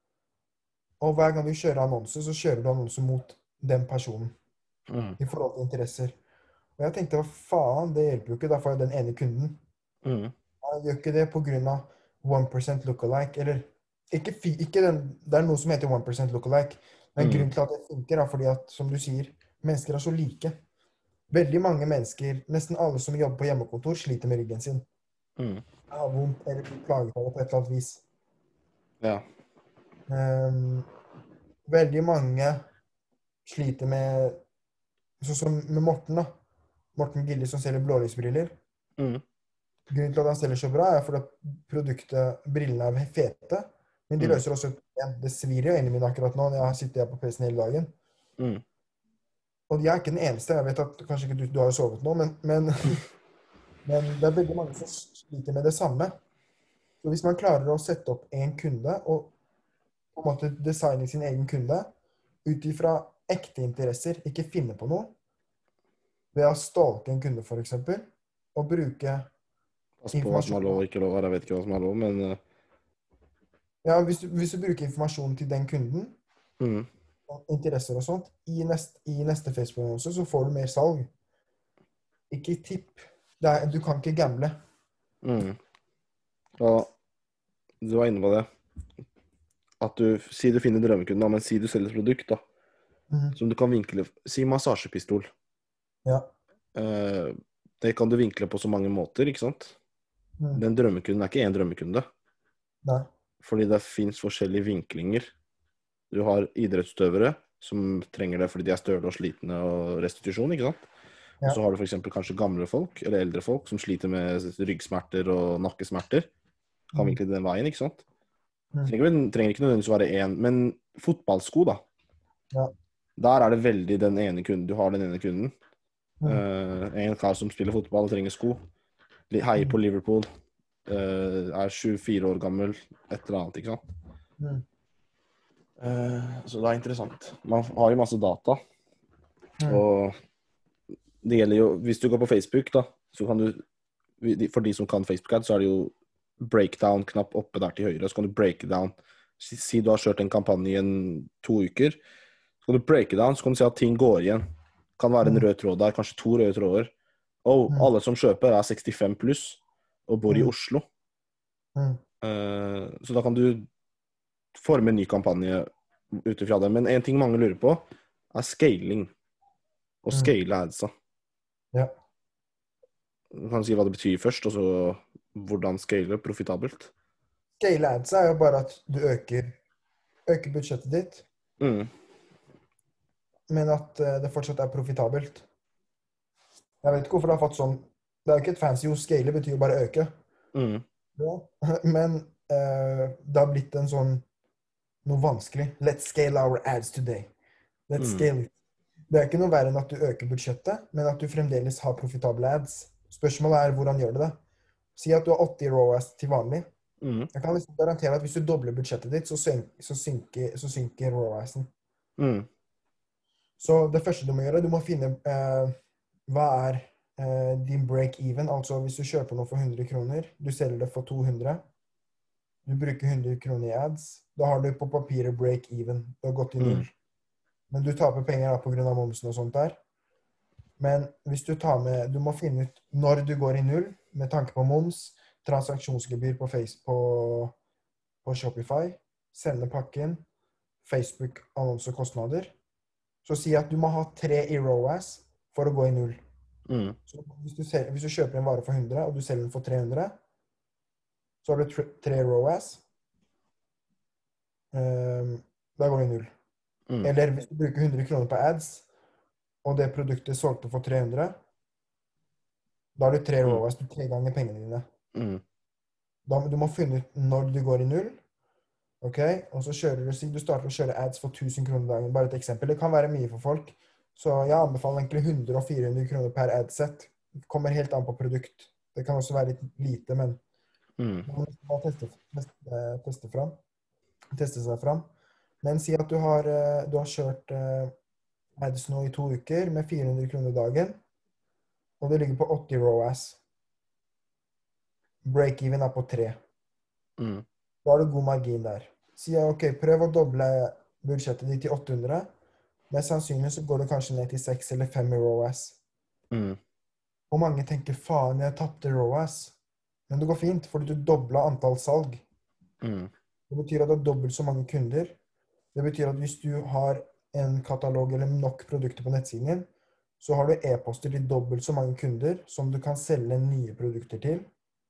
Og hver gang du kjører annonse, så kjører du annonse mot den personen. Mm. I forhold til interesser. Og jeg tenkte, hva faen, det hjelper jo ikke. Da får jeg den ene kunden. Mm. Jeg gjør ikke det på grunn av one percent lookalike, eller ikke, fi- ikke den, det er noe som heter one percent lookalike, men Mm. grunnen til at det funker er fordi at, som du sier, mennesker er så like. Veldig mange mennesker, nesten alle som jobber på hjemmekontor, sliter med ryggen sin. Mm. Har vondt eller blir plaget av det på et eller annet vis. Ja. Ehm, veldig mange sliter med, sånn som med Morten da. Morten Gilli som selger blålysbriller. Mm. Grunnen til at han selger så bra er fordi at produktet, brillene er fete, men de Mm. løser også et problem. Det svir i øynene mine akkurat nå når jeg har sittet her på P C-en hele dagen. Mm. Og jeg er ikke den eneste, jeg vet at kanskje ikke du, du har jo sovet nå, men, men, men det er veldig mange som sliter med det samme. Så hvis man klarer å sette opp en kunde, og på en måte designe sin egen kunde, ut ifra ekte interesser, ikke finne på noe, ved å stalke en kunde for eksempel, og bruke Pass på hva som er lov og ikke lov her, jeg vet ikke hva som er lov, men uh, Ja, hvis du, hvis du bruker informasjon til den kunden, mm. interesser og sånt, i, nest, i neste Facebook-annonse, så får du mer salg. Ikke tipp. Det er, du kan ikke gamble. Mm. Og du var inne på det. At du, si du finner drømmekunden, da, men si du selger et produkt, da. Mhm. Som du kan vinkle, si massasjepistol. Ja. Eh, det kan du vinkle på så mange måter, ikke sant? Mhm. Den drømmekunden er ikke en drømmekunde. Nei. Fordi det finnes forskjellige vinklinger. Du har idrettsutøvere, som trenger det fordi de er støle og slitne og restitusjon, ikke sant? Ja. Og så har du for eksempel kanskje gamle folk, eller eldre folk, som sliter med ryggsmerter og nakkesmerter. Kan Mm. virkelig den veien, ikke sant? Mm. Trenger, trenger ikke nødvendigvis å være en, men fotballsko da. Ja. Der er det veldig den ene kunden. Du har den ene kunden. Mm. Uh, en kar som spiller fotball og trenger sko. Heier på Liverpool. Uh, er tjuefire år gammel. Et eller annet, ikke sant? Mm. Uh, så det er interessant. Man har jo masse data. Mm. Og det gjelder jo, hvis du går på Facebook da, så kan du, for de som kan Facebook-ad, så er det jo breakdown-knapp oppe der til høyre, så kan du break down. Si, si du har kjørt en kampanje i en to uker, så kan du break down, så kan du se at ting går igjen. Kan være en rød tråd der, kanskje to røde tråder. Og Mm. alle som kjøper er sekstifem pluss og bor i Mm. Oslo. Mm. Uh, så da kan du forme en ny kampanje utifra det. Men en ting mange lurer på er scaling. Og Mm. scale adsa. Ja. Du kan si hva det betyr først, og så hvordan scale profitabelt. Scale ads er jo bare at du øker, øker budsjettet ditt, Mm. men at eh, det fortsatt er profitabelt. Jeg vet ikke hvorfor det har fått sånn. Det er jo ikke et fancy ord. Scale betyr jo bare øke. Mm. Ja. Men eh, det har blitt en sånn noe vanskelig. Let's scale our ads today. Let's Mm. scale it. Det er ikke noe verre enn at du øker budsjettet, men at du fremdeles har profitable ads. Spørsmålet er hvordan gjør du det? Si at du har åtti R O A S til vanlig. Mm. Jeg kan liksom garantere at hvis du dobler budsjettet ditt, så, synker, så synker, så synker R O A S-en. Mm. Så det første du må gjøre, du må finne eh, hva er eh, din break-even. Altså hvis du kjøper noe for hundre kroner, du selger det for to hundre. Du bruker hundre kroner i ads. Da har du på papiret break-even. Du har gått i null. Mm. Men du taper penger da på grunn av momsen og sånt der. Men hvis du tar med, du må finne ut når du går i null, med tanke på moms, transaksjonsgebyr på, face, på, på Shopify, sende pakken, Facebook, annonse og kostnader. Så si at du må ha tre i R O A S for å gå i null. Mm. Så hvis du, ser, hvis du kjøper en vare for hundre, og du selger den for tre hundre, så har du tre, tre R O A S. Um, da går det i null. Mm. Eller hvis du bruker hundre kroner på ads, og det produktet solgte for tre hundre, da har du tre R O A S, du tre ganger pengene dine. Mm. Da, du må finne ut når du går i null, ok? Og så kjører du, si du starter å kjøre ads for tusen kroner dagen, bare et eksempel. Det kan være mye for folk, så jeg anbefaler egentlig hundre og fire hundre kroner per adset. Det kommer helt an på produkt. Det kan også være litt lite, men Mm. man må teste, teste, teste, fram, teste seg fram. Men si at du har, du har kjørt ads nå i to uker med fire hundre kroner dagen, og det ligger på åtti R O A S. Break-even er på tre. Mm. Da har du god margin der. Si ok, prøv å doble budsjettet ditt til åtte hundre. Mest sannsynlig så går det kanskje ned til seks eller fem R O A S. Mm. Og mange tenker, faen, jeg tappte R O A S. Men det går fint, fordi du doblet antall salg. Mm. Det betyr at du har dobbelt så mange kunder. Det betyr at hvis du har en katalog eller nok produkter på nettsiden din, så har du e-poster til dobbelt så mange kunder som du kan selge nye produkter til.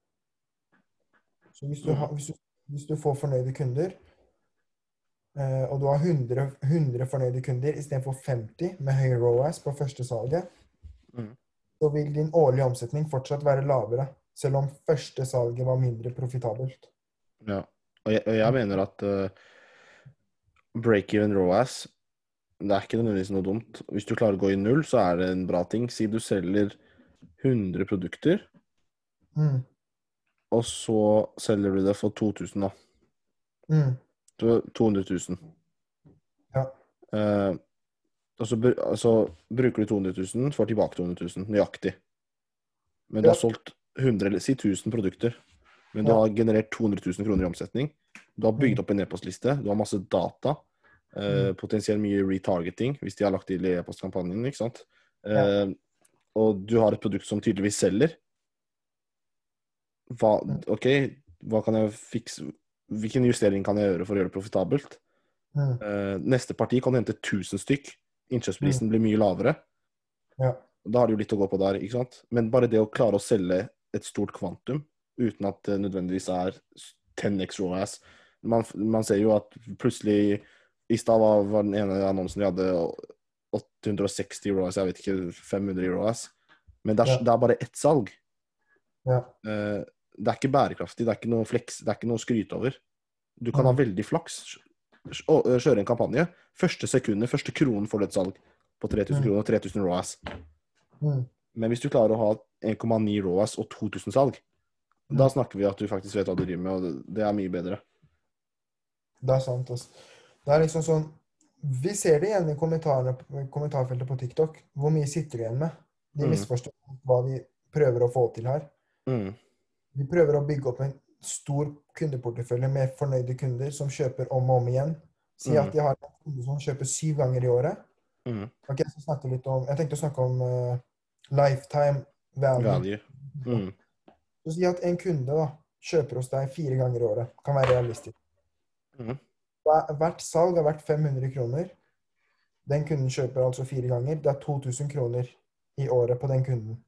Så hvis du, har, hvis du, hvis du får fornøyde kunder, eh, og du har hundre, hundre fornøyde kunder i stedet for femti med høy R O A S på første salget, Mm. så vil din årlige omsetning fortsatt være lavere, selv om første salget var mindre profitabelt. Ja, og jeg, og jeg mener at uh, break-even R O A S, det er ikke nødvendigvis noe dumt. Hvis du klarer å gå i null, så er det en bra ting. Si du selger hundre produkter, Mm. og så selger du det for to tusen da. Mm. to hundre tusen. Ja. Uh, og så, br altså, bruker du to hundre tusen, får tilbake to hundre tusen, nøyaktig. Men du Ja. har solgt hundre, eller si tusen produkter. Men du Ja. har generert to hundre tusen kroner i omsetning. Du har bygd Mm. opp en e-postliste. Du har masse data. Uh, Mm. potensielt mye retargeting, hvis de har lagt til i e-postkampanjen, ikke sant? Uh, Ja. Og du har et produkt som tydeligvis selger. Hva, Mm. ok, hva kan jeg fikse? Hvilken justering kan jeg gjøre for å gjøre det profitabelt? Mm. Uh, neste parti kan hente tusen stykk. Innkjøpsprisen blir mye lavere. Ja. Da har du jo litt å gå på der, ikke sant? Men bare det å klare å selge et stort kvantum, uten at det nødvendigvis er ten x R O A S. Man, man ser jo at plutselig I stad var, var den ene annonsen vi hadde åtte hundre og seksti ROAS, jeg vet ikke, fem hundre ROAS. Men det er, Ja. det er bare ett salg. Ja. Eh, det er ikke bærekraftig, det er ikke noe flex, det er ikke noe å skryte over. Du kan ha Mm. veldig flaks og øh, kjøre en kampanje. Første sekundet, første kronen får du et salg på tre tusen Mm. kroner og tre tusen ROAS. Mm. Men hvis du klarer å ha en komma ni ROAS og to tusen salg, Mm. da snakker vi at du faktisk vet hva du driver med, og det- det er mye bedre. Det er sant, altså. Det er liksom sånn, vi ser det igjen i kommentarene, kommentarfeltet på TikTok, hvor mye sitter du igjen med. De Mm. misforstår hva vi prøver å få til her. Mm. Vi prøver å bygge opp en stor kundeportefølje med fornøyde kunder som kjøper om og om igjen. Si Mm. at de har en kunde som kjøper syv ganger i året. Mm. Ok, jeg, skal snakke litt om, jeg tenkte å snakke om uh, lifetime value. Value. Mm. Så si at en kunde da, kjøper hos deg fire ganger i året. Kan være realistisk. Mm. Hver- Hvert salg er verdt fem hundre kroner. Den kunden kjøper altså fire ganger. Det er to tusen kroner i året på den kunden.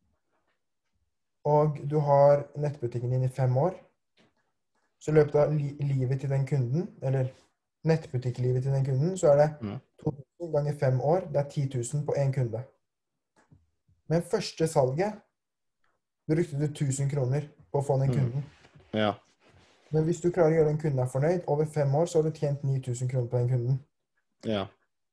Og du har nettbutikken din i fem år. Så i løpet av li livet til den kunden, eller nettbutikklivet til den kunden, så er det Mm. to tusen ganger fem år. Det er ti tusen på en kunde. Men første salget brukte du tusen kroner på å få den Mm. kunden. Ja. Men hvis du klarer å gjøre den kunden er fornøyd, over fem år, så har du tjent ni tusen kroner på den kunden. Ja.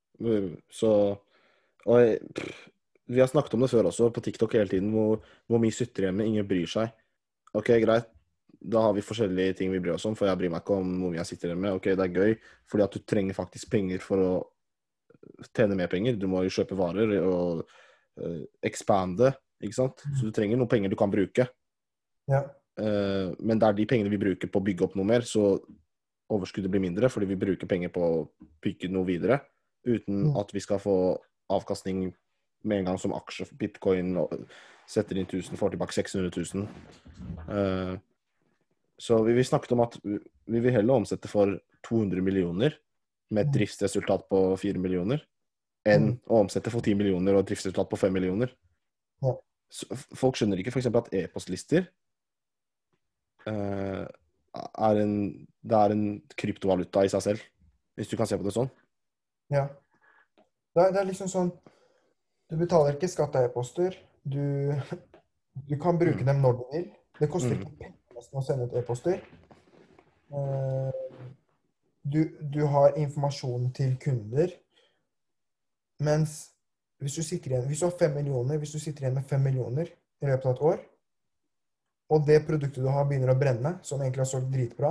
Så og jeg, pff, vi har snakket om det før også, på TikTok hele tiden, hvor, hvor mye sutter hjemme, ingen bryr seg. Ok, greit. Da har vi forskjellige ting vi bryr oss om, for jeg bryr meg ikke om hvor mye jeg sitter hjemme. Ok, det er gøy, fordi at du trenger faktisk penger for å tjene mer penger. Du må jo kjøpe varer og uh, expande, ikke sant? Så du trenger noen penger du kan bruke. Ja. Uh, men det er de pengene vi bruker på å bygge opp noe mer, så overskuddet blir mindre, fordi vi bruker penger på å bygge noe videre, uten Mm. at vi skal få avkastning med en gang som aksjer for bitcoin, og setter inn tusen, får tilbake seks hundre tusen. Uh, så vi, vi snakket om at vi vil heller omsette for to hundre millioner med et Mm. driftsresultat på fire millioner, enn Mm. å omsette for ti millioner og et driftsresultat på fem millioner. Ja. Så f- folk skjønner ikke for eksempel at e-postlister uh, er en, det er en kryptovaluta i seg selv, hvis du kan se på det sånn. Ja. Det er, det er liksom sånn, du betaler ikke skatt av e-poster. Du, du kan bruke Mm. dem når du vil. Det koster Mm. ikke penger nesten å sende ut e-poster. Eh, Du, du har informasjon til kunder, mens hvis du sitter igjen, hvis du har fem millioner, hvis du sitter igjen med fem millioner i løpet av et år, og det produktet du har begynner å brenne, som egentlig har solgt dritbra,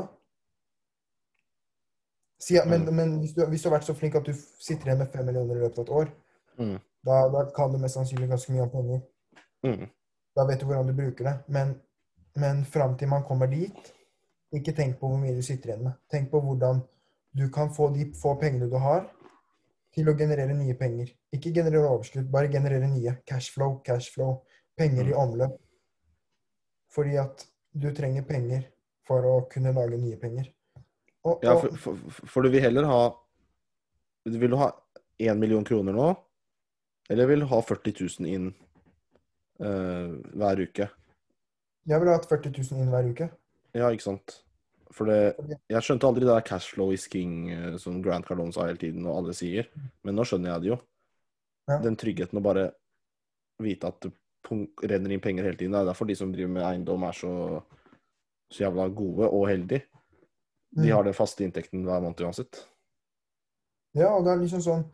si, men, Mm. men hvis, du, hvis du har vært så flink at du f- sitter igjen med fem millioner i løpet av et år, Mm. da, da kan du mest sannsynlig ganske mye om penger. Mm. Da vet du hvordan du bruker det. Men, men frem til man kommer dit, ikke tenk på hvor mye du sitter igjen med. Tenk på hvordan du kan få de få pengene du har, til å generere nye penger. Ikke generere overskudd, bare generere nye. Cashflow, cashflow. Penger i Mm. omløp. Fordi at du trenger penger for å kunne lage nye penger. Og, Ja, og for, for, for du vil heller ha Vil du ha én million kroner nå, eller vil du ha førti tusen inn eh, hver uke? jeg ville hatt førti tusen inn hver uke. Ja, ikke sant? For det, Fordi- jeg skjønte aldri det der cashflow is king eh, som Grant Cardone sa hele tiden, og alle sier. Men nå skjønner jeg det jo. Ja. Den tryggheten å bare vite at det punk- renner inn penger hele tiden. Det er derfor de som driver med eiendom er så, så jævla gode og heldige. De Mm. har den faste inntekten hver måned uansett. Ja, og det er liksom sånn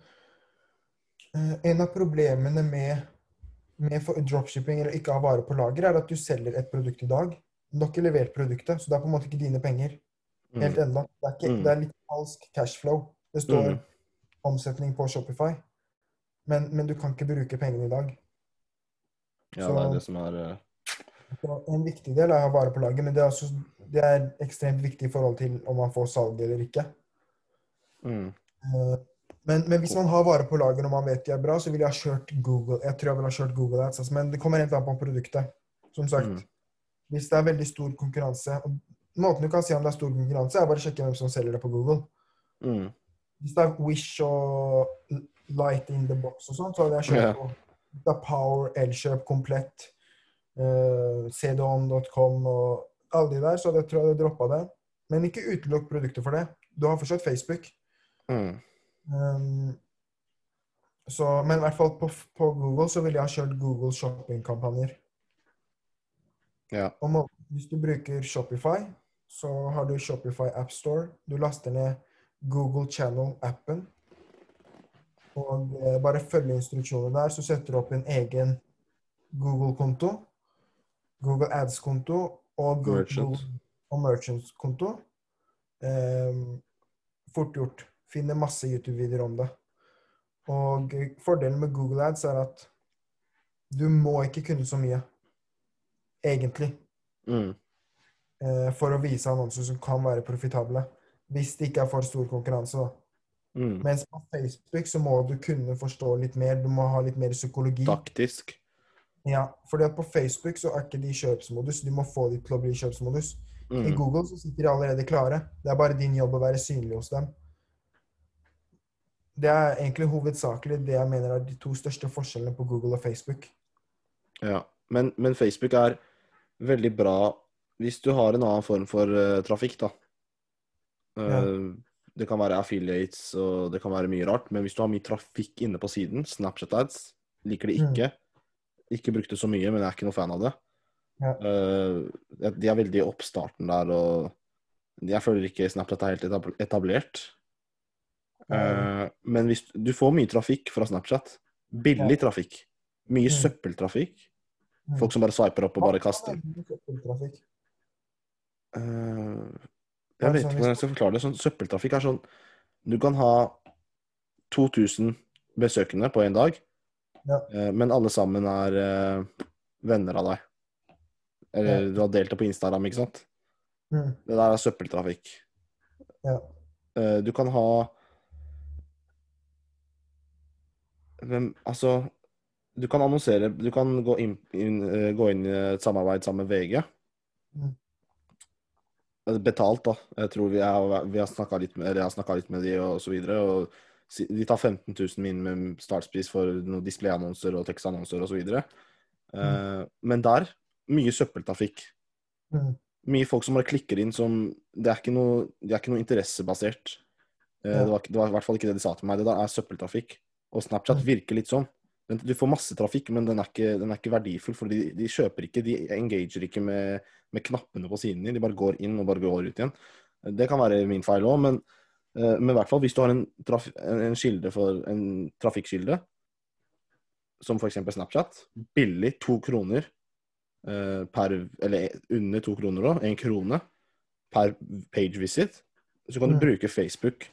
eh, en av problemene med, med for- dropshipping eller ikke ha vare på lager, er at du selger et produkt i dag. Du har ikke levert produktet, så det er på en måte ikke dine penger. Helt Mm. ennå. Det er, ikke, Mm. det er litt falsk cashflow. Det står Mm. omsetning på Shopify, men, men du kan ikke bruke pengene i dag. Ja, Så, det er det som er eh, så en viktig del er å ha vare på lager, men det er, også, det er ekstremt viktig i forhold til om man får salg eller ikke. mm. Eh, Men, men hvis man har vare på lager og man vet de er bra, så vil jeg ha kjørt Google. Jeg tror jeg vil ha kjørt Google Ads, altså, men det kommer helt an på produktet. Som sagt, Mm. hvis det er veldig stor konkurranse, og måten du kan si om det er stor konkurranse, er bare å sjekke hvem som selger det på Google. Mm. Hvis det er Wish og Light in the Box og sånt, så hadde jeg kjørt Ja. på The Power, Elkjøp, Komplett, uh, C D O N punktum com og alle de der, så hadde jeg tror jeg hadde droppet det. Men ikke utelukk produkter for det. Du har fortsatt Facebook. Mm. Um, så, men i hvert fall på, på Google så ville jeg ha kjørt Google shopping-kampanjer. Ja. Og må, hvis du bruker Shopify, så har du Shopify App Store. Du laster ned Google Channel-appen, og eh, bare følger instruksjoner der, så setter du opp en egen Google-konto, Google Ads-konto og Go- Merchant. Google og Merchants-konto. Um, fort gjort. Finner masse YouTube-videoer om det. Og eh, fordelen med Google Ads er at du må ikke kunne så mye, egentlig, Mm. eh, for å vise annonser som kan være profitable, hvis det ikke er for stor konkurranse, da. Mm. Mens på Facebook så må du kunne forstå litt mer, du må ha litt mer psykologi. Taktisk. Ja, fordi at på Facebook så er ikke de i kjøpsmodus, du må få de til å bli i kjøpsmodus. I Mm. Google så sitter de allerede klare. Det er bare din jobb å være synlig hos dem. Det er egentlig hovedsakelig det jeg mener er de to største forskjellene på Google og Facebook. Ja. Men, men Facebook er veldig bra hvis du har en annen form for eh, trafikk, da. Ja. Eh, det kan være affiliates, og det kan være mye rart, men hvis du har mye trafikk inne på siden, Snapchat ads, liker det Mm. ikke. Ikke brukte så mye, men jeg er ikke noe fan av det. Ja. Eh, de er veldig i oppstarten der, og jeg føler ikke Snapchat er helt etab- etablert. Eh, men hvis du får mye trafikk fra Snapchat, billig trafikk, mye Mm. søppeltrafikk, Mm. folk som bare swiper opp og bare kaster. Hva mener du med søppeltrafikk? Eh, Bare jeg vet sånn ikke hvis- hvordan jeg skal forklare det. Sånn, søppeltrafikk er sånn, du kan ha to tusen besøkende på en dag, Ja. eh, men alle sammen er eh, venner av deg. Eller Ja. du har delt det på Instagram, ikke sant? Mm. Det der er søppeltrafikk. Ja. Eh, du kan ha hvem, altså, du kan annonsere, du kan gå inn, inn, eh, gå inn i et samarbeid sammen med V G. Mm. Eh, Betalt, da. Jeg tror vi, er, vi har snakket litt med, eller jeg har snakket litt med de og så videre, og si- de tar femten tusen minimum startspris for noen displayannonser og tekstannonser og så videre. Eh, men der, mye søppeltrafikk. Mm. Mye folk som bare klikker inn som, det er ikke noe, det er ikke noe interessebasert. Eh, Ja. det, var, ikke- det var i hvert fall ikke det de sa til meg. Det der er søppeltrafikk. Og Snapchat Mm. virker litt sånn. Den- Du får masse trafikk, men den er ikke, den er ikke verdifull, for de, de kjøper ikke, de engager ikke med, med knappene på siden din. De bare går inn og bare går ut igjen. Det kan være min feil også, men, eh, men i hvert fall hvis du har en, traf, en, en kilde for en trafikkilde, som for eksempel Snapchat, billig, to kroner eh, per, eller under to kroner da, en krone per page visit, så kan du Mm. bruke Facebook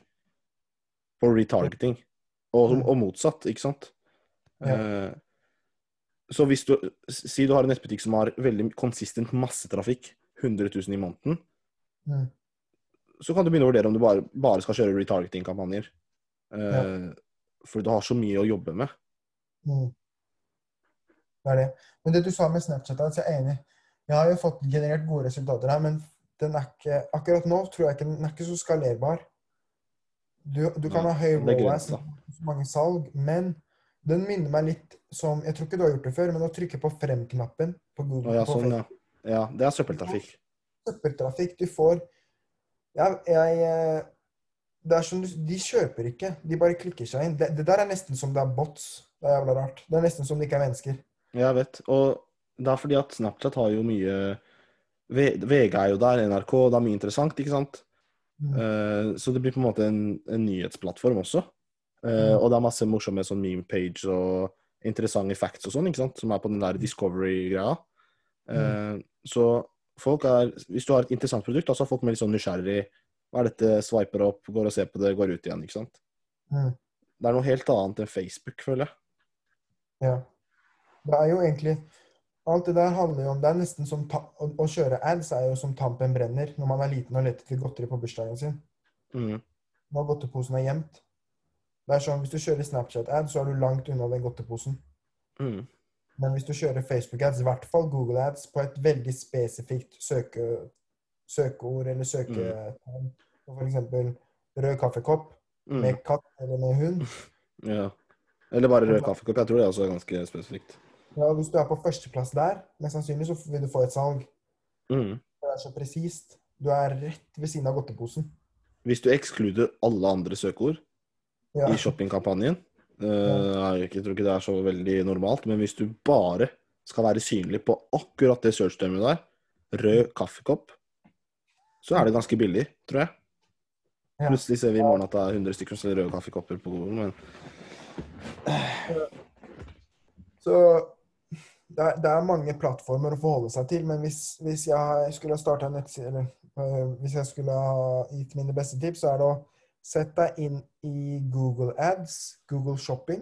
for retargeting, og, Mm. og motsatt, ikke sant? Ja. Eh, så hvis du, si du har en nettbutikk som har veldig konsistent massetrafikk, hundre tusen i måneden, Mm. så kan du begynne å vurdere om du bare, bare skal kjøre retargeting-kampanjer. Eh, Ja. For du har så mye å jobbe med. Mm. Det er det. Men det du sa med Snapchat, så er jeg enig. Jeg har jo fått generert gode resultater her, men den er ikke, akkurat nå tror jeg ikke den er ikke så skalerbar. Du, du kan Nei, ha høy det er R O A S, grensa. så mange salg, men den minner meg litt som, jeg tror ikke du har gjort det før, men å trykke på frem-knappen på Google. Å, ja, på sånn, ja. Facebook. Ja, det er søppeltrafikk. Søppeltrafikk, du får, ja, jeg, eh, det er som du, de kjøper ikke, de bare klikker seg inn. Det, det der er nesten som det er bots. Det er jævla rart. Det er nesten som det ikke er mennesker. Jeg vet, og det er fordi at Snapchat har jo mye, V- VG er jo der, N R K, det er mye interessant, ikke sant? Mm. Eh, så det blir på en måte en, en nyhetsplattform også. Eh, Mm. og det er masse morsomme sånn meme page og interessante facts og sånn, ikke sant? Som er på den der Discovery-greia. Eh, så folk er, hvis du har et interessant produkt, da, så er folk mer litt sånn nysgjerrig. Hva er dette? Swiper opp, går og ser på det, går ut igjen, ikke sant? Mm. Det er noe helt annet enn Facebook, føler jeg. Ja. Det er jo egentlig, alt det der handler jo om, det er nesten som, ta, å, å kjøre ads er jo som tampen brenner når man er liten og leter til godteri på bursdagen sin. Mm. Når godteposen er gjemt. Det er sånn, hvis du kjører Snapchat-ads, så er du langt unna den godteposen. Mm. Men hvis du kjører Facebook-ads, i hvert fall Google-ads, på et veldig spesifikt søke, søkeord eller søketegn, som for eksempel rød kaffekopp Mm. med katt eller med hund. Ja. Eller bare rød kaffekopp. Jeg tror det er også ganske spesifikt. Ja, hvis du er på førsteplass der, mest sannsynlig så vil du få et salg. Mm. Det er så presist. Du er rett ved siden av godteposen. Hvis du ekskluder alle andre søkeord, Ja. i shoppingkampanjen. Ja. Uh, jeg tror ikke det er så veldig normalt, men hvis du bare skal være synlig på akkurat det search-termet der, rød kaffekopp, så er det ganske billig, tror jeg. Ja. Plutselig ser vi i morgen at det er hundre stykker som selger røde kaffekopper på Google, men Så det er, det er mange plattformer å forholde seg til, men hvis, hvis jeg skulle ha startet en nettside, eller øh, hvis jeg skulle ha gitt mine beste tips, så er det å sette deg inn i Google Ads, Google Shopping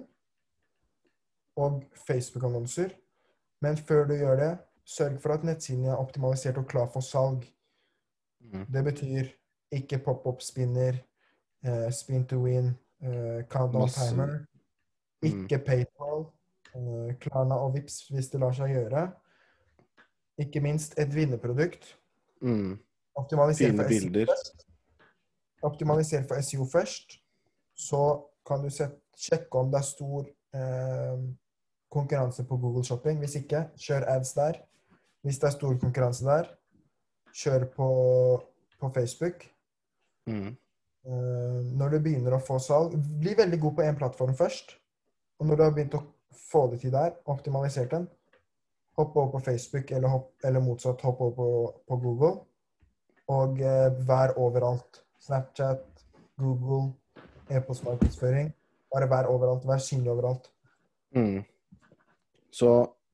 og Facebook-annonser. Men før du gjør det, sørg for at nettsiden er optimalisert og klar for salg. mm. Det betyr ikke pop-up-spinner, eh, spin to win, eh, countdown Masse. timer, Mm. ikke PayPal, eh, Klarna og Vipps hvis det lar seg gjøre. Ikke minst et vinnerprodukt. Mm. Optimaliser Fine for S E O bilder. først. Optimaliser for S E O først. Så kan du set, sjekke om det er stor eh, konkurranse på Google Shopping. Hvis ikke, kjør ads der. Hvis det er stor konkurranse der, kjør på, på Facebook. Mm. Eh, når du begynner å få salg, bli veldig god på en plattform først. Og når du har begynt å få det til der, optimalisert den, hopp over på Facebook, eller, hopp, eller motsatt, hopp over på, på Google. Og eh, vær overalt. Snapchat, Google, e-postmarkedsføring. Bare vær overalt. Vær synlig overalt. Mm. Så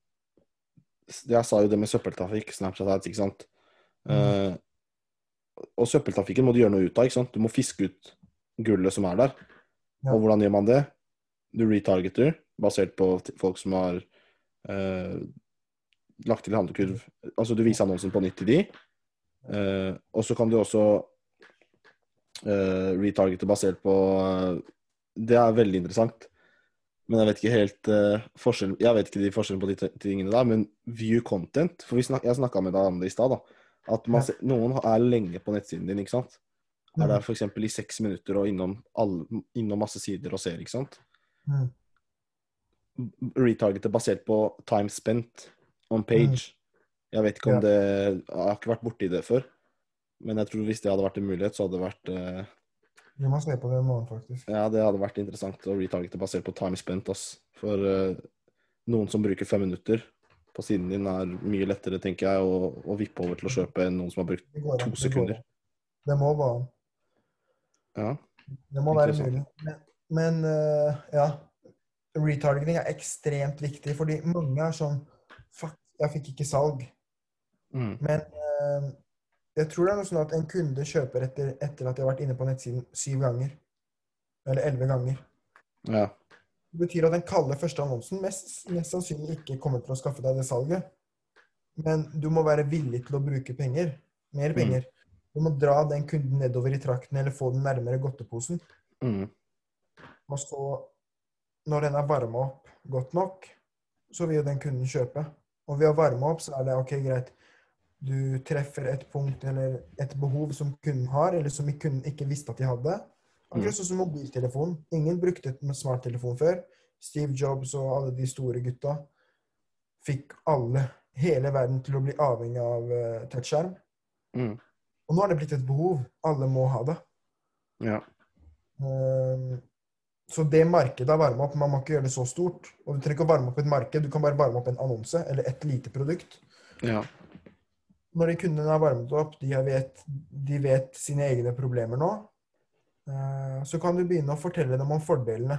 jeg sa jo det med søppeltrafikk, Snapchat ads, ikke sant? Mm. Uh, og søppeltrafikken må du gjøre noe ut av, ikke sant? Du må fiske ut gullet som er der. Ja. Og hvordan gjør man det? Du retargeter, basert på folk som har uh, lagt til handlekurv. Altså du viser annonsen på nytt til de. Uh, og så kan du også uh, retargete basert på uh, det er veldig interessant, men jeg vet ikke helt uh, forskjell, jeg vet ikke de forskjellene på de tingene der, men view content, for vi snak, jeg snakket med deg om det i sted da, at man, ja. Noen er lenge på nettsiden din, ikke sant? Mm. Er der for eksempel i seks minutter og innom, alle, innom masse sider og ser, ikke sant? Mm. Retargete basert på time spent on page. Mm. Jeg vet ikke om ja. det, jeg har ikke vært borti det før, men jeg tror hvis det hadde vært en mulighet, så hadde det vært... Uh, Vi må se på det i morgen, faktisk. Ja, det hadde vært interessant å retargete basert på time spent, ass. For uh, noen som bruker fem minutter på siden din er mye lettere, tenker jeg, å, å vippe over til å kjøpe enn noen som har brukt det to det sekunder. Det må være. Ja. Det må være mulig. Men, men uh, ja, retargeting er ekstremt viktig, fordi mange er sånn, fuck, jeg fikk ikke salg. Mm. Men uh, jeg tror det er noe sånn at en kunde kjøper etter, etter at de har vært inne på nettsiden syv ganger. Eller elleve ganger. Ja. Det betyr at den kalde første annonsen mest, mest sannsynlig ikke kommer til å skaffe deg det salget. Men du må være villig til å bruke penger. Mer penger. Mm. Du må dra den kunden nedover i trakten, eller få den nærmere godteposen. Mm. Og så, når den er varmet opp godt nok, så vil jo den kunden kjøpe. Og ved å varme opp, så er det ok, greit. Du treffer et punkt eller et behov som kunden har, eller som kunden ikke visste at de hadde. Akkurat sånn som mobiltelefon. Ingen brukte en smarttelefon før. Steve Jobs og alle de store gutta fikk alle, hele verden til å bli avhengig av uh, touchskjerm. Mm. Og nå har det blitt et behov. Alle må ha det. Ja. Um, så det markedet har varmet opp. Man må ikke gjøre det så stort. Og du trenger ikke å varme opp et marked. Du kan bare varme opp en annonse eller et lite produkt. Ja. Når de kundene har varmet opp, de vet, de vet sine egne problemer nå, så kan du begynne å fortelle dem om fordelene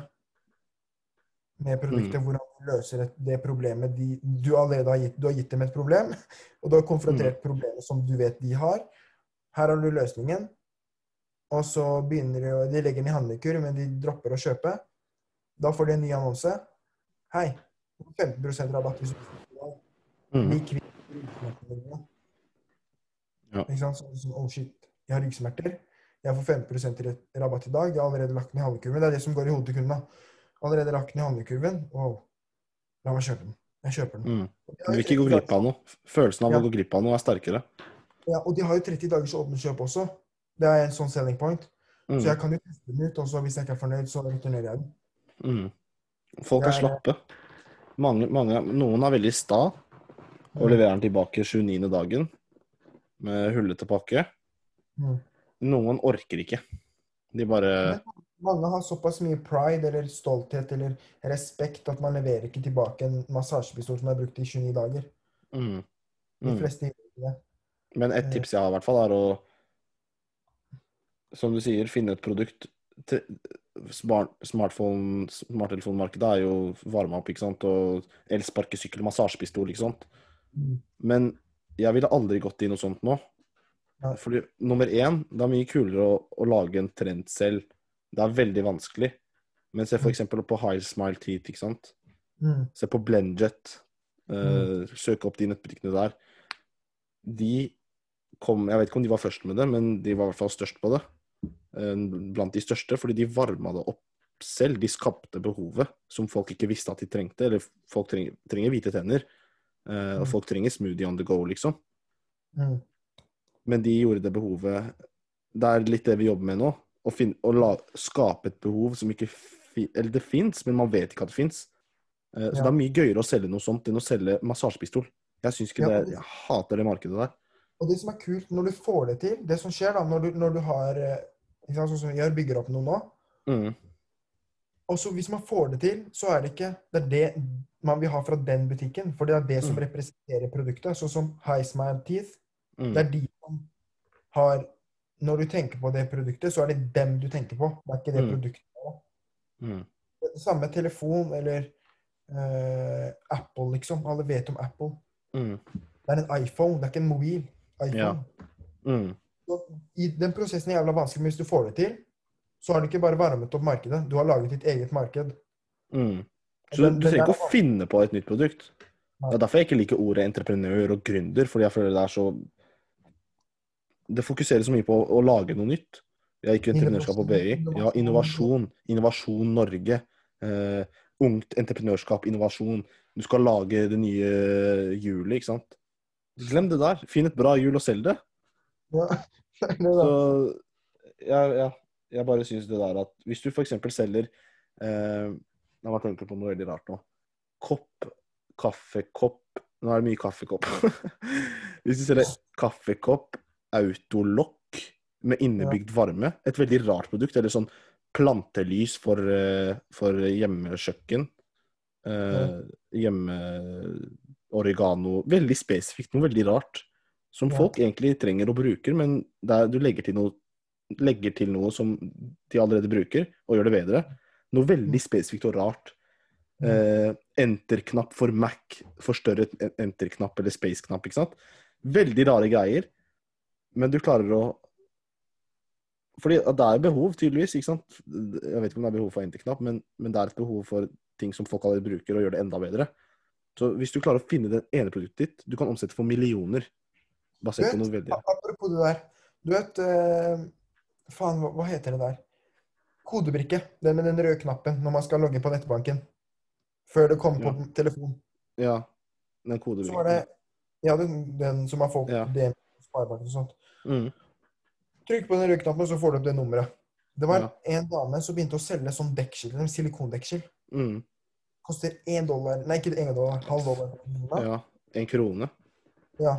med produktet, mm. hvordan du løser det problemet de, du allerede har gitt. Du har gitt dem et problem, og du har konfrontert mm. problemet som du vet de har. Her har du løsningen, og så begynner de, de legger den i handlekurv, men de dropper å kjøpe. Da får de en ny annonse. Hei, femten prosent rabatt hvis du vil. Mm. Bli kvitt ryggsemerter. Ja. Ikke sant? Så, sånn, oh shit, jeg har ryggsemerter. Jeg får femten prosent rabatt i dag. Jeg har allerede lagt den i handlekurven. Det er det som går i hodet til kunden. Allerede lagt den i handlekurven. Wow, la meg kjøpe den. Jeg kjøper den. Mm. Du vil ikke gå glipp av noe. Følelsen av ja. å gå glipp av noe er sterkere. Ja, og de har jo tretti dagers åpne kjøp også. Det er en sånn selling point. Mm. Så jeg kan jo teste den ut, og så hvis jeg ikke er fornøyd, så returnerer jeg den. Mm. Folk er, er slappe. Mange, mange, noen er veldig sta, og mm. leverer den tilbake tjueniende dagen med hullete pakke. Mm. Noen orker ikke. De bare... Men, mange har såpass mye pride eller stolthet eller respekt at man leverer ikke tilbake en massasjepistol som er brukt i tjueni dager. Mm. De Mm. fleste gjør ikke det. Men et Eh, tips jeg har i hvert fall er å, som du sier, finne et produkt. Te- Smart, smartphone, smarttelefonmarkedet er jo varma opp, ikke sant, og elsparkesykkel, massasjepistol, ikke sant. mm, Men jeg ville aldri gått i noe sånt nå. ja, Fordi nummer én, det er mye kulere å, å lage en trend selv. Det er veldig vanskelig. Men se for mm, eksempel på High Smile Teeth, ikke sant? mm, Se på Blendjet. mm, Uh, søk opp de nettbutikkene der. De kom, jeg vet ikke om de var først med det, men de var i hvert fall størst på det. Eh, blant de største, fordi de varma det opp selv. De skapte behovet som folk ikke visste at de trengte. Eller folk trenger, trenger hvite tenner, eh, og mm, folk trenger smoothie on the go, liksom. mm. Men de gjorde det behovet. Det er litt det vi jobber med nå. Å, finne, å la, skape et behov som ikke fi, eller det fins, men man vet ikke at det fins. Eh, så Ja. det er mye gøyere å selge noe sånt enn å selge massasjepistol. Jeg synes ikke Ja, det, og det, jeg hater det markedet der. og det som er kult, når du får det til, det som skjer da, når du, når du har, eh, ikke sant, sånn som vi gjør, bygger opp noe nå, Mm, og så hvis man får det til, så er det ikke det, er det man vil ha fra den butikken, for det er det som mm, representerer produktet, sånn som High Smile Teeth, mm, det er de som har, når du tenker på det produktet, så er det dem du tenker på, det er ikke det mm, produktet. mm, Det samme telefon, eller eh, Apple liksom, alle vet om Apple. mm. Det er en iPhone, det er ikke en mobil Ja. iPhone. Mm. Så i den prosessen er jævla vanskelig, men hvis du får det til, så har du ikke bare varmet opp markedet, du har laget ditt eget marked. Mm. Og Så den, du den trenger der ikke å finne på et nytt produkt. Nei. Det er derfor jeg ikke liker ordet entreprenør og gründer, fordi jeg føler det er så Det fokuserer så mye på å, å lage noe nytt. Jeg gikk jo entreprenørskap på B I. Ja, innovasjon. Innovasjon Norge. Eh, ungt entreprenørskap, innovasjon. Du skal lage det nye hjulet, ikke sant? Glem det der. Finn et bra hjul og selg det. Ja, det er det Så da. ja, ja, jeg bare synes det der at hvis du for eksempel selger eh, La meg tenke på noe veldig rart nå. Kopp, kaffekopp. Nå er det mye kaffekopp. Hvis du selger kaffekopp, autolokk med innebygd varme, et veldig rart produkt, eller sånn plantelys for, eh, for hjemmekjøkken, eh, hjemme oregano, veldig spesifikt, noe veldig rart, som Ja. folk egentlig trenger og bruker, men der du legger til noe, legger til noe som de allerede bruker, og gjør det bedre. Noe veldig spesifikt og rart. Eh, enter-knapp for Mac, forstørret enter-knapp eller space-knapp, ikke sant? Veldig rare greier, men du klarer å fordi at det er behov, tydeligvis, ikke sant? Jeg vet ikke om det er behov for enter-knapp, men, men det er et behov for ting som folk allerede bruker, og gjør det enda bedre. Så hvis du klarer å finne det ene produktet ditt, du kan omsette for millioner, Du basert på vet, noe veldig. apropos det der, du vet, eh, faen, hva, hva heter det der? Kodebrikke, den med den røde knappen når man skal logge på nettbanken, før det kommer Ja, på telefon. ja, den Så var det, kodebrikken. ja, den, den som har folk, Ja. det med sparebanken og sånt. Mm, Trykk på den røde knappen, så får du opp det nummeret. Det var ja. en dame som begynte å selge sånn dekkskill, en silikondekkskill. Mm, Koster én dollar, nei, ikke en dollar, halv dollar. ja. En krone. Ja.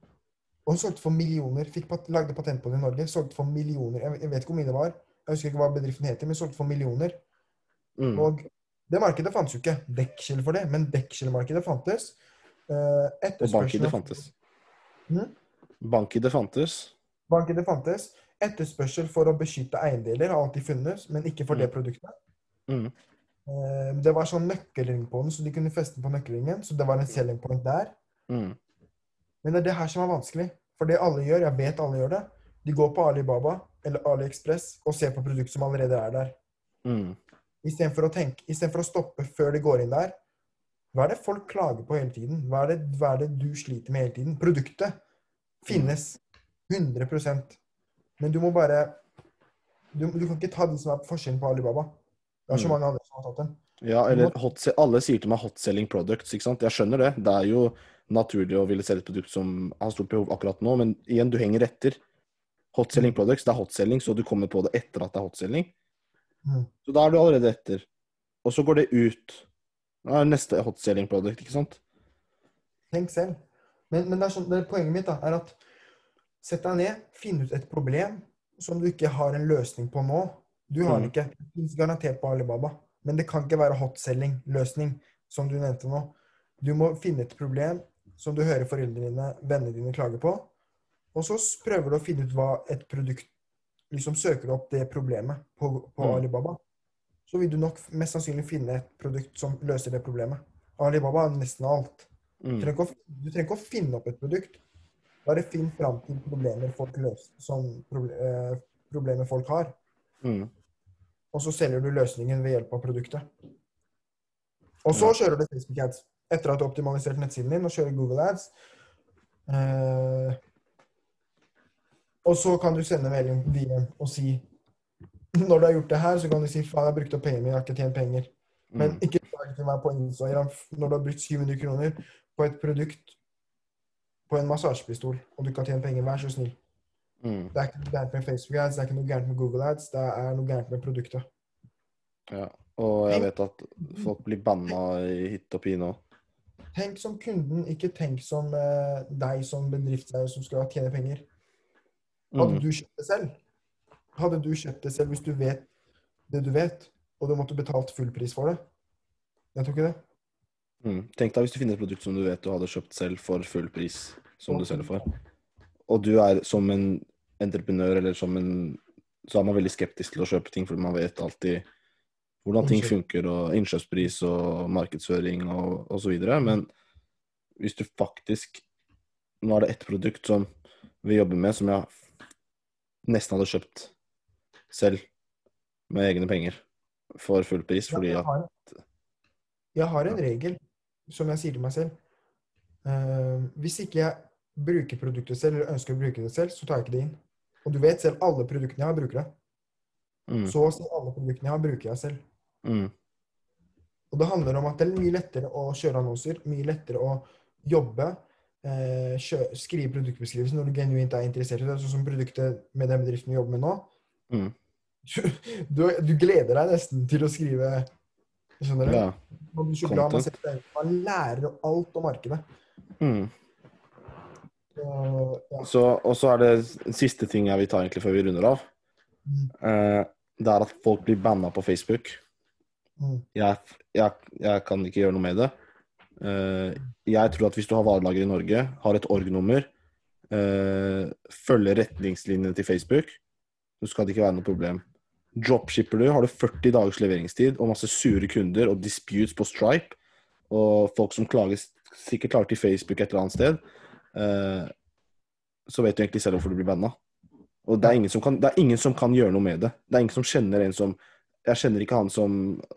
Og hun solgte for millioner, fikk pat lagde patent på det i Norge, solgte for millioner. Jeg, jeg vet ikke hvor mye det var, jeg husker ikke hva bedriften heter, men solgte for millioner. Mm. Og det markedet fantes jo ikke dekkskill for det, men dekkskillmarkedet fantes. Uh, Og bank-I D fantes. Hmm? Bank-I D fantes. Bank-I D fantes. Etterspørsel for å beskytte eiendeler har alltid funnes, men ikke for Mm. det produktet. Mm. Uh, det var sånn nøkkelring på den, så de kunne feste den på nøkkelringen, så det var en selling point der. Mm. Men det er det her som er vanskelig. For det alle gjør, jeg vet alle gjør det, de går på Alibaba eller AliExpress og ser på produkter som allerede er der. Mm. I stedet for å tenke, i stedet for å stoppe før de går inn der, hva er det folk klager på hele tiden? Hva er det, hva er det du sliter med hele tiden? Produktet finnes hundre prosent. Men du må bare, du, du kan ikke ta de som er på forskjellen på Alibaba. Det er så Mm. mange andre som har tatt den. Ja, Du eller må, hot, alle sier til meg hot selling products, ikke sant? Jeg skjønner det. Det er jo naturlig å ville selge et produkt som har stort behov akkurat nå, men igjen, du henger etter. Hot selling Mm. products, det er hot selling, så du kommer på det etter at det er hot selling. mm, Så da er du allerede etter. Og så går det ut. Da er neste hot selling product, ikke sant? tenk selv. Men, men det er sånn, det er poenget mitt da, er at sett deg ned, finn ut et problem som du ikke har en løsning på nå. Du har den Mm. ikke. Det finnes garantert på Alibaba. Men det kan ikke være hot-selling-løsning, som du nevnte nå. Du må finne et problem som du hører foreldrene dine, vennene dine klage på, og så s- prøver du å finne ut hva et produkt liksom søker du opp det problemet på, på Mm. Alibaba. Så vil du nok mest sannsynlig finne et produkt som løser det problemet. Alibaba har nesten alt. Du Mm. trenger ikke å, du trenger ikke å finne opp et produkt. Bare finn fram til problemer folk løser, som proble eh, problemer folk har. Mm. Og så selger du løsningen ved hjelp av produktet. Og så Ja. kjører du Facebook Ads. Etter at du har optimalisert nettsiden din, og kjører Google Ads. Eh, og så kan du sende melding D M og si når du har gjort det her, så kan du si faen, jeg brukte opp pengene mine, jeg har ikke tjent penger. Men Mm. ikke klage til meg på Instagram når du har brukt syv hundre kroner på et produkt på en massasjepistol, og du ikke har tjent penger. Vær så snill. Mm. Det er ikke noe gærent med Facebook Ads, det er ikke noe gærent med Google Ads, det er noe gærent med produktet. Ja. Og jeg Tenk, vet at folk blir banna i hit og pine også. tenk som kunden, ikke tenk som eh, deg som bedriftseier som skal tjene penger. Hadde Mm. du kjøpt det selv? Hadde du kjøpt det selv hvis du vet det du vet, og du måtte betalt full pris for det? Jeg tror ikke det. Mm. Tenk deg hvis du finner et produkt som du vet du hadde kjøpt selv for full pris, som du selger for. Og du er som en entreprenør, eller som en, så er man veldig skeptisk til å kjøpe ting, fordi man vet alltid hvordan ting Innkjøp. funker, og innkjøpspris og markedsføring og, og så videre. Men hvis du faktisk, nå er det ett produkt som vi jobber med, som jeg nesten hadde kjøpt selv, med egne penger, for full pris, Ja, fordi jeg at, har, jeg har en regel som jeg sier til meg selv. Eh, hvis ikke jeg bruker produktet selv, eller ønsker å bruke det selv, så tar jeg ikke det inn. Og du vet selv, alle produktene jeg har, bruker det. mm, Så å si alle produktene jeg har, bruker jeg selv. mm, Og det handler om at det er mye lettere å kjøre annonser, mye lettere å jobbe, eh, kjø, skrive produktbeskrivelsen når du genuint er interessert i det, sånn som produktet med den bedriften vi jobber med nå. mm, Du, du gleder deg nesten til å skrive, skjønner du? ja, Man blir så glad, man, content. setter, man lærer alt om markedet. Mm. Så, ja. Så, og så er det en siste ting jeg vil ta egentlig før vi runder av. Mm. Eh, det er at folk blir banna på Facebook. Mm. Jeg, jeg, jeg kan ikke gjøre noe med det. Eh, jeg tror at hvis du har varelager i Norge, har et org-nummer, eh, følger retningslinjene til Facebook, så skal det ikke være noe problem. Dropshipper du, har du førti dagers leveringstid og masse sure kunder og disputes på Stripe, og folk som klager, sikkert klager til Facebook et eller annet sted, eh, så vet du egentlig selv hvorfor du blir banna. Og det er, ingen som kan, det er ingen som kan gjøre noe med det. Det er ingen som kjenner en som Jeg kjenner ikke han som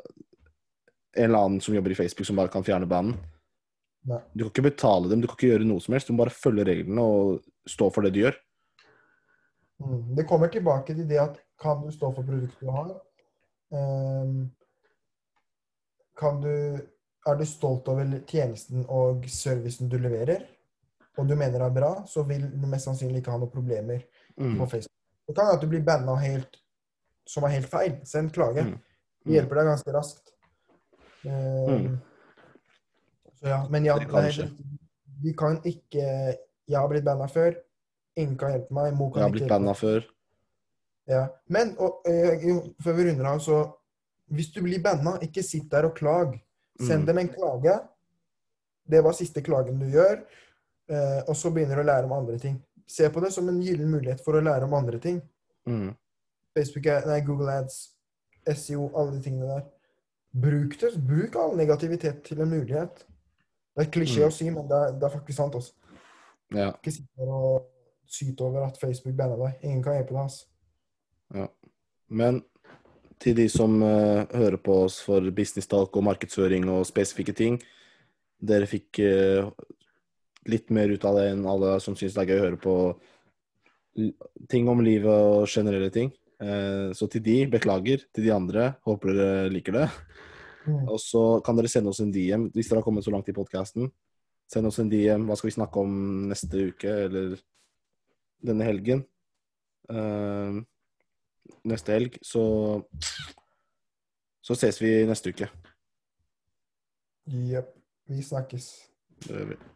en eller annen som jobber i Facebook som bare kan fjerne banen. Nei. Du kan ikke betale dem, du kan ikke gjøre noe som helst. Du må bare følge reglene og stå for det du gjør. Mm. Det kommer tilbake til det at kan du stå for produktet du har? Um, kan du, er du stolt over tjenesten og servicen du leverer, og du mener det er bra, så vil du mest sannsynlig ikke ha noen problemer Mm. på Facebook. Det kan være at du blir banna helt, som er helt feil. Send klage. Mm. Det hjelper deg ganske raskt. Um, Mm. så ja, men ja, Det det kan er helt skje. riktig. Vi kan ikke Jeg har blitt banna før. Ingen kan hjelpe meg. Mo Jeg kan har ikke blitt hjelpe banna meg. før. Ja. Men og, øh, jo, før vi runder av, så hvis du blir banna, ikke sitt der og klag. Send Mm. dem en klage. Det var siste klagen du gjør. Eh, og så begynner du å lære om andre ting. Se på det som en gyllen mulighet for å lære om andre ting. Mm. Facebook, er- nei, Google Ads, S E O, alle de tingene der. Bruk det. Bruk all negativitet til en mulighet. Det er klisjé Mm. å si, men det er, det er faktisk sant også. Ja. Ikke sitte der og syte over at Facebook banner deg. Ingen kan hjelpe deg, altså. Ja. Men til de som eh, hører på oss for business talk og markedsføring og spesifikke ting, dere fikk eh, litt mer ut av det enn alle som synes det er gøy å høre på l- ting om livet og generelle ting. Eh, så til de, beklager. Til de andre, håper dere liker det. Mm. Og så kan dere sende oss en D M hvis dere har kommet så langt i podcasten. Send oss en D M. Hva skal vi snakke om neste uke, eller denne helgen? Eh, neste helg, så så ses vi neste uke. Jepp. Vi snakkes. Det gjør vi.